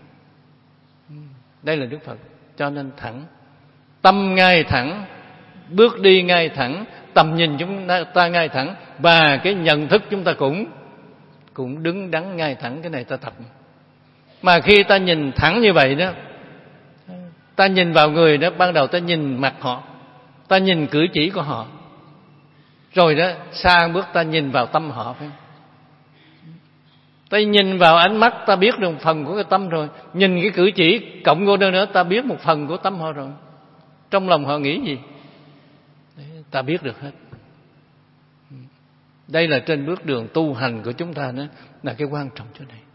Đây là Đức Phật. Cho nên thẳng, tâm ngay thẳng, bước đi ngay thẳng, tầm nhìn chúng ta ngay thẳng, và cái nhận thức chúng ta cũng đứng đắn ngay thẳng. Cái này ta tập. Mà khi ta nhìn thẳng như vậy đó, ta nhìn vào người đó, ban đầu ta nhìn mặt họ, ta nhìn cử chỉ của họ, rồi đó xa bước ta nhìn vào tâm họ, phải không? Ta nhìn vào ánh mắt, ta biết được một phần của cái tâm rồi. Nhìn cái cử chỉ cộng vô nữa ta biết một phần của tâm họ rồi. Trong lòng họ nghĩ gì đấy, ta biết được hết. Đây là trên bước đường tu hành của chúng ta, đó là cái quan trọng chỗ này.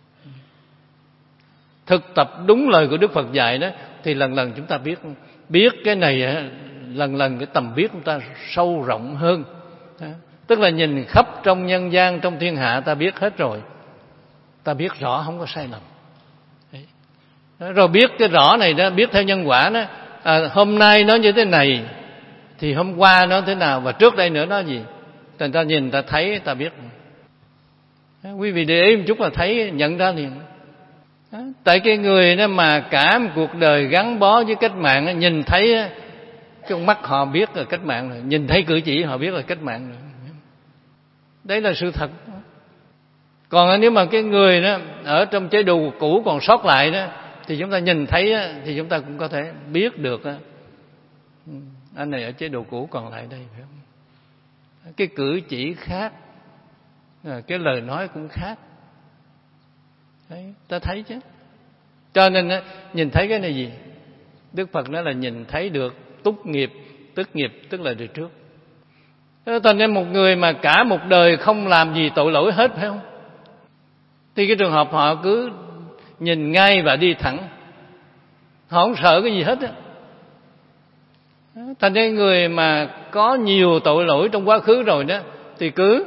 Thực tập đúng lời của Đức Phật dạy đó, thì lần lần chúng ta biết cái này, lần lần cái tầm biết chúng ta sâu rộng hơn. Tức là nhìn khắp trong nhân gian, trong thiên hạ ta biết hết rồi, ta biết rõ không có sai lầm. Đấy. Rồi biết cái rõ này đó, biết theo nhân quả đó, hôm nay nó như thế này thì hôm qua nó thế nào, và trước đây nữa nó gì. Thành ta nhìn, ta thấy, ta biết. Quý vị để ý một chút là thấy, nhận ra liền. Tại cái người đó mà cả một cuộc đời gắn bó với cách mạng, nhìn thấy cái con mắt họ biết là cách mạng rồi, nhìn thấy cử chỉ họ biết là cách mạng rồi. Đấy là sự thật. Còn nếu mà cái người đó ở trong chế độ cũ còn sót lại đó, thì chúng ta nhìn thấy thì chúng ta cũng có thể biết được anh này ở chế độ cũ còn lại đây, phải không? Cái cử chỉ khác, cái lời nói cũng khác. Đấy, ta thấy chứ. Cho nên nhìn thấy cái này gì? Đức Phật nói là nhìn thấy được túc nghiệp, tức nghiệp tức là đời trước. Thành ra một người mà cả một đời không làm gì tội lỗi hết, phải không? Thì cái trường hợp họ cứ nhìn ngay và đi thẳng, họ không sợ cái gì hết á. Thành ra người mà có nhiều tội lỗi trong quá khứ rồi đó thì cứ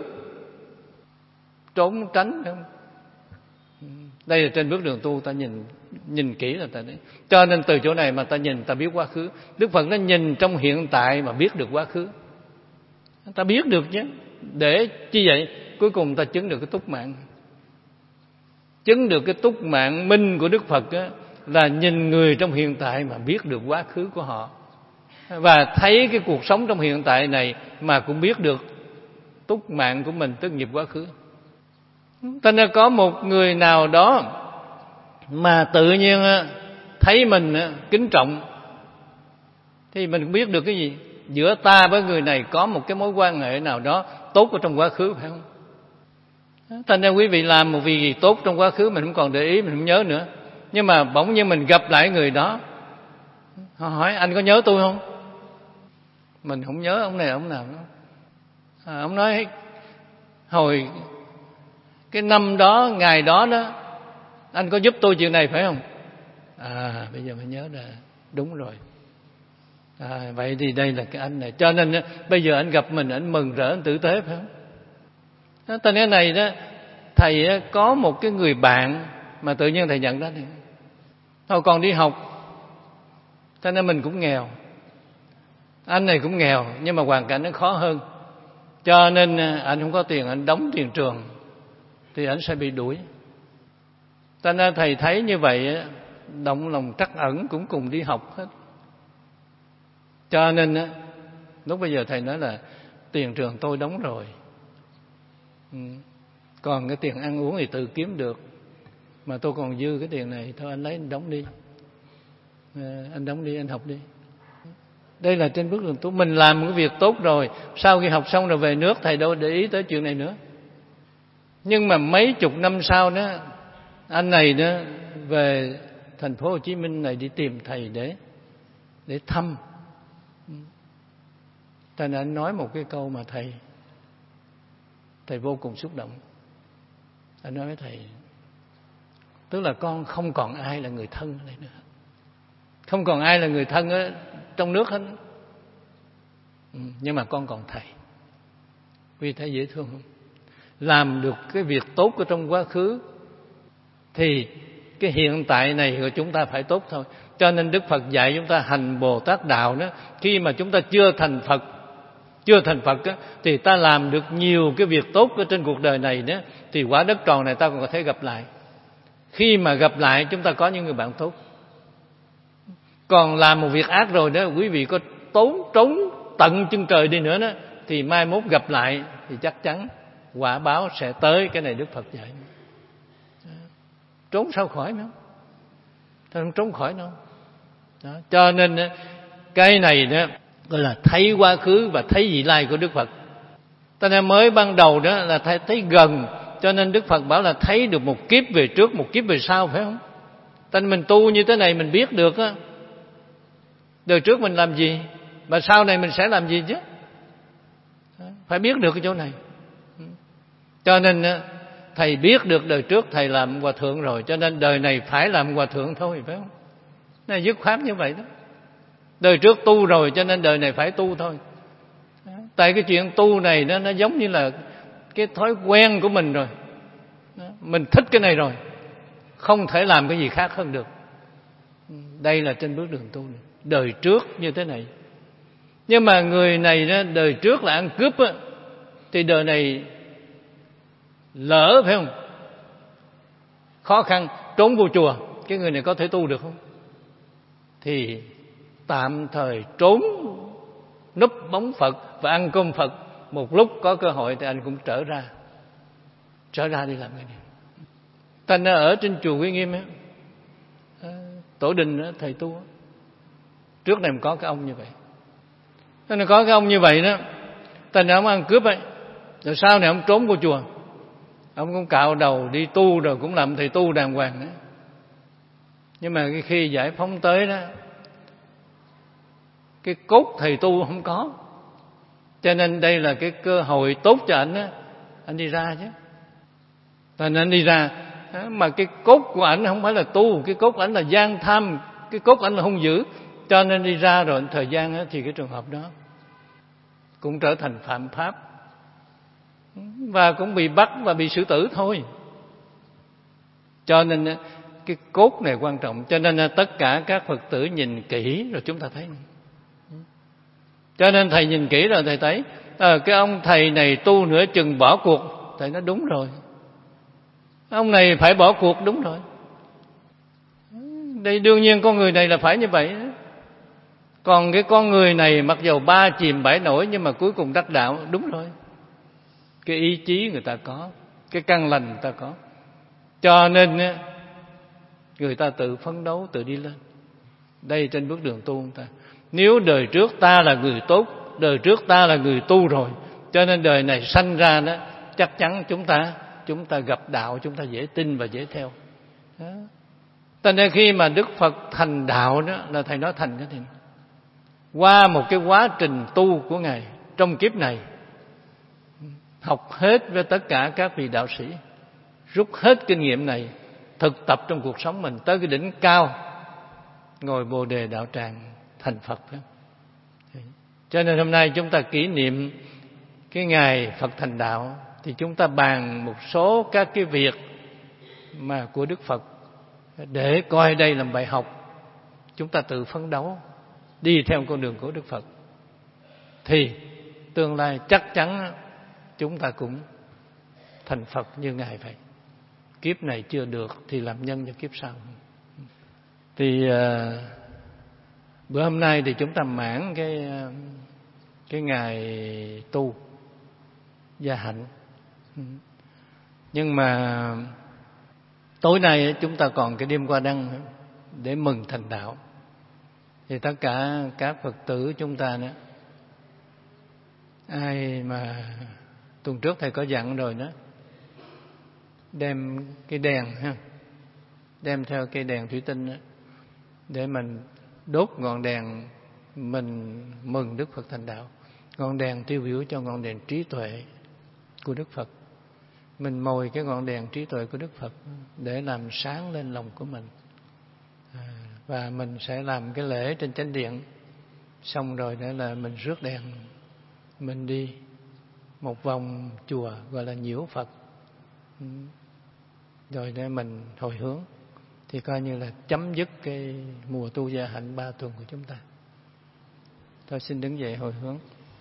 trốn tránh, phải không? Đây là trên bước đường tu, ta nhìn kỹ là ta đấy. Cho nên từ chỗ này mà ta nhìn, ta biết quá khứ. Đức Phật nó nhìn trong hiện tại mà biết được quá khứ. Ta biết được chứ. Để chi vậy? Cuối cùng ta chứng được cái túc mạng. Chứng được cái túc mạng minh của Đức Phật á, là nhìn người trong hiện tại mà biết được quá khứ của họ. và thấy cái cuộc sống trong hiện tại này mà cũng biết được túc mạng của mình, tức nghiệp quá khứ. Cho nên có một người nào đó mà tự nhiên thấy mình kính trọng thì mình cũng biết được cái gì? Giữa ta với người này có một cái mối quan hệ nào đó tốt ở trong quá khứ, phải không? Thành ra quý vị làm một việc gì tốt trong quá khứ mình không còn để ý, mình không nhớ nữa. Nhưng mà bỗng nhiên mình gặp lại người đó, họ hỏi anh có nhớ tôi không? Mình không nhớ ông này ông nào đó. Ông nói hồi cái năm đó, ngày đó đó, anh có giúp tôi chuyện này phải không? Bây giờ mới nhớ ra, đúng rồi. Vậy thì đây là cái anh này. Cho nên bây giờ anh gặp mình, anh mừng rỡ, anh tử tế, phải không? Tên cái này đó, thầy có một cái người bạn mà tự nhiên thầy nhận ra thì thôi còn đi học, cho nên mình cũng nghèo, anh này cũng nghèo, nhưng mà hoàn cảnh nó khó hơn, cho nên anh không có tiền, anh đóng tiền trường thì anh sẽ bị đuổi. Cho nên thầy thấy như vậy, động lòng trắc ẩn cũng cùng đi học hết. Cho nên lúc bây giờ thầy nói là tiền trường tôi đóng rồi, còn cái tiền ăn uống thì tự kiếm được, mà tôi còn dư cái tiền này, thôi anh lấy anh đóng đi, anh đóng đi, anh học đi. Đây là trên bước đường tu. Mình làm một cái việc tốt rồi, sau khi học xong rồi về nước, thầy đâu để ý tới chuyện này nữa. Nhưng mà mấy chục năm sau đó, anh này đó về thành phố Hồ Chí Minh này đi tìm thầy để thăm. Cho nên anh nói một cái câu mà thầy vô cùng xúc động. Anh nói với thầy, tức là con không còn ai là người thân ở đây nữa, không còn ai là người thân ở trong nước hết. Nhưng mà con còn thầy. Quý thấy dễ thương không? Làm được cái việc tốt ở trong quá khứ thì cái hiện tại này của chúng ta phải tốt thôi. Cho nên Đức Phật dạy chúng ta hành Bồ Tát đạo đó, khi mà chúng ta chưa thành Phật đó, thì ta làm được nhiều cái việc tốt ở trên cuộc đời này đó, thì quả đất tròn này ta còn có thể gặp lại. Khi mà gặp lại chúng ta có những người bạn tốt. Còn làm một việc ác rồi đó, quý vị có trốn tận chân trời đi nữa đó, thì mai mốt gặp lại thì chắc chắn quả báo sẽ tới. Cái này Đức Phật dạy. Trốn sao khỏi nữa, không trốn khỏi đâu đó. Cho nên cái này đó gọi là thấy quá khứ và thấy vị lai của Đức Phật. Cho nên mới ban đầu đó là thấy gần, cho nên Đức Phật bảo là thấy được một kiếp về trước, một kiếp về sau, phải không? Cho nên mình tu như thế này mình biết được á, đời trước mình làm gì và sau này mình sẽ làm gì chứ. Phải biết được cái chỗ này. Cho nên thầy biết được đời trước thầy làm hòa thượng rồi, cho nên đời này phải làm hòa thượng thôi, phải không? Nó dứt khoát như vậy đó. Đời trước tu rồi cho nên đời này phải tu thôi. Tại cái chuyện tu này nó giống như là cái thói quen của mình rồi. Mình thích cái này rồi, không thể làm cái gì khác hơn được. Đây là trên bước đường tu này. Đời trước như thế này. Nhưng mà người này đó, đời trước là ăn cướp á, thì đời này lỡ, phải không? Khó khăn, trốn vô chùa. Cái người này có thể tu được không? Thì tạm thời trốn núp bóng Phật và ăn cơm Phật. Một lúc có cơ hội thì anh cũng trở ra đi làm cái này. Thành ra ở trên chùa Quy Nghiêm ấy, Tổ Đình đó, thầy tu đó, trước này có cái ông như vậy. Thành ra có cái ông như vậy đó, thành ra ông ăn cướp ấy, rồi sau này ông trốn vô chùa, ông cũng cạo đầu đi tu rồi cũng làm thầy tu đàng hoàng đó. Nhưng mà khi giải phóng tới đó, cái cốt thầy tu không có, cho nên đây là cái cơ hội tốt cho anh á, anh đi ra chứ. Thành anh đi ra mà cái cốt của ảnh không phải là tu, cái cốt của ảnh là gian tham, cái cốt của ảnh là hung dữ, cho nên đi ra rồi thời gian á, thì cái trường hợp đó cũng trở thành phạm pháp và cũng bị bắt và bị xử tử thôi. Cho nên cái cốt này quan trọng. Cho nên tất cả các Phật tử nhìn kỹ rồi chúng ta thấy. Cho nên thầy nhìn kỹ rồi thầy thấy cái ông thầy này tu nửa chừng bỏ cuộc. Thầy nói đúng rồi, ông này phải bỏ cuộc, đúng rồi. Đây đương nhiên con người này là phải như vậy. Còn cái con người này mặc dầu ba chìm bảy nổi nhưng mà cuối cùng đắc đạo, đúng rồi. Cái ý chí người ta có, cái căn lành người ta có. Cho nên người ta tự phấn đấu, tự đi lên. Đây trên bước đường tu người ta. Nếu đời trước ta là người tốt, đời trước ta là người tu rồi, cho nên đời này sanh ra đó, chắc chắn chúng ta gặp đạo, chúng ta dễ tin và dễ theo. Đó. Cho nên khi mà Đức Phật thành đạo đó, là Thầy nói thành cái gì? Qua một cái quá trình tu của Ngài trong kiếp này, học hết với tất cả các vị đạo sĩ, rút hết kinh nghiệm này, thực tập trong cuộc sống mình tới cái đỉnh cao, ngồi Bồ Đề đạo tràng thành Phật. Cho nên hôm nay chúng ta kỷ niệm cái ngày Phật thành đạo, thì chúng ta bàn một số các cái việc mà của Đức Phật để coi đây là bài học, chúng ta tự phấn đấu đi theo con đường của Đức Phật, thì tương lai chắc chắn chúng ta cũng thành Phật như Ngài vậy. Kiếp này chưa được thì làm nhân cho kiếp sau. Thì bữa hôm nay thì chúng ta mãn cái ngày tu gia hạnh. Nhưng mà tối nay chúng ta còn cái đêm qua đăng để mừng thành đạo. Thì tất cả các Phật tử chúng ta nữa, ai mà tuần trước Thầy có dặn rồi đó, đem cái đèn ha, đem theo cây đèn thủy tinh đó, để mình đốt ngọn đèn mình mừng Đức Phật thành đạo. Ngọn đèn tiêu biểu cho ngọn đèn trí tuệ của Đức Phật. Mình mồi cái ngọn đèn trí tuệ của Đức Phật để làm sáng lên lòng của mình. Và mình sẽ làm cái lễ trên chánh điện, xong rồi đó là mình rước đèn, mình đi một vòng chùa gọi là nhiễu Phật, rồi để mình hồi hướng, thì coi như là chấm dứt cái mùa tu gia hạnh 3 tuần của chúng ta. Tôi xin đứng dậy hồi hướng.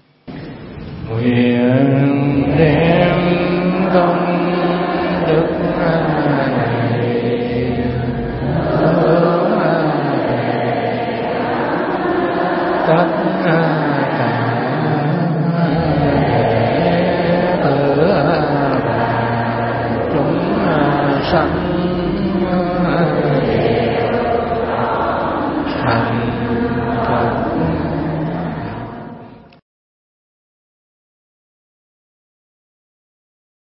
Nguyện đem công đức này hướng tất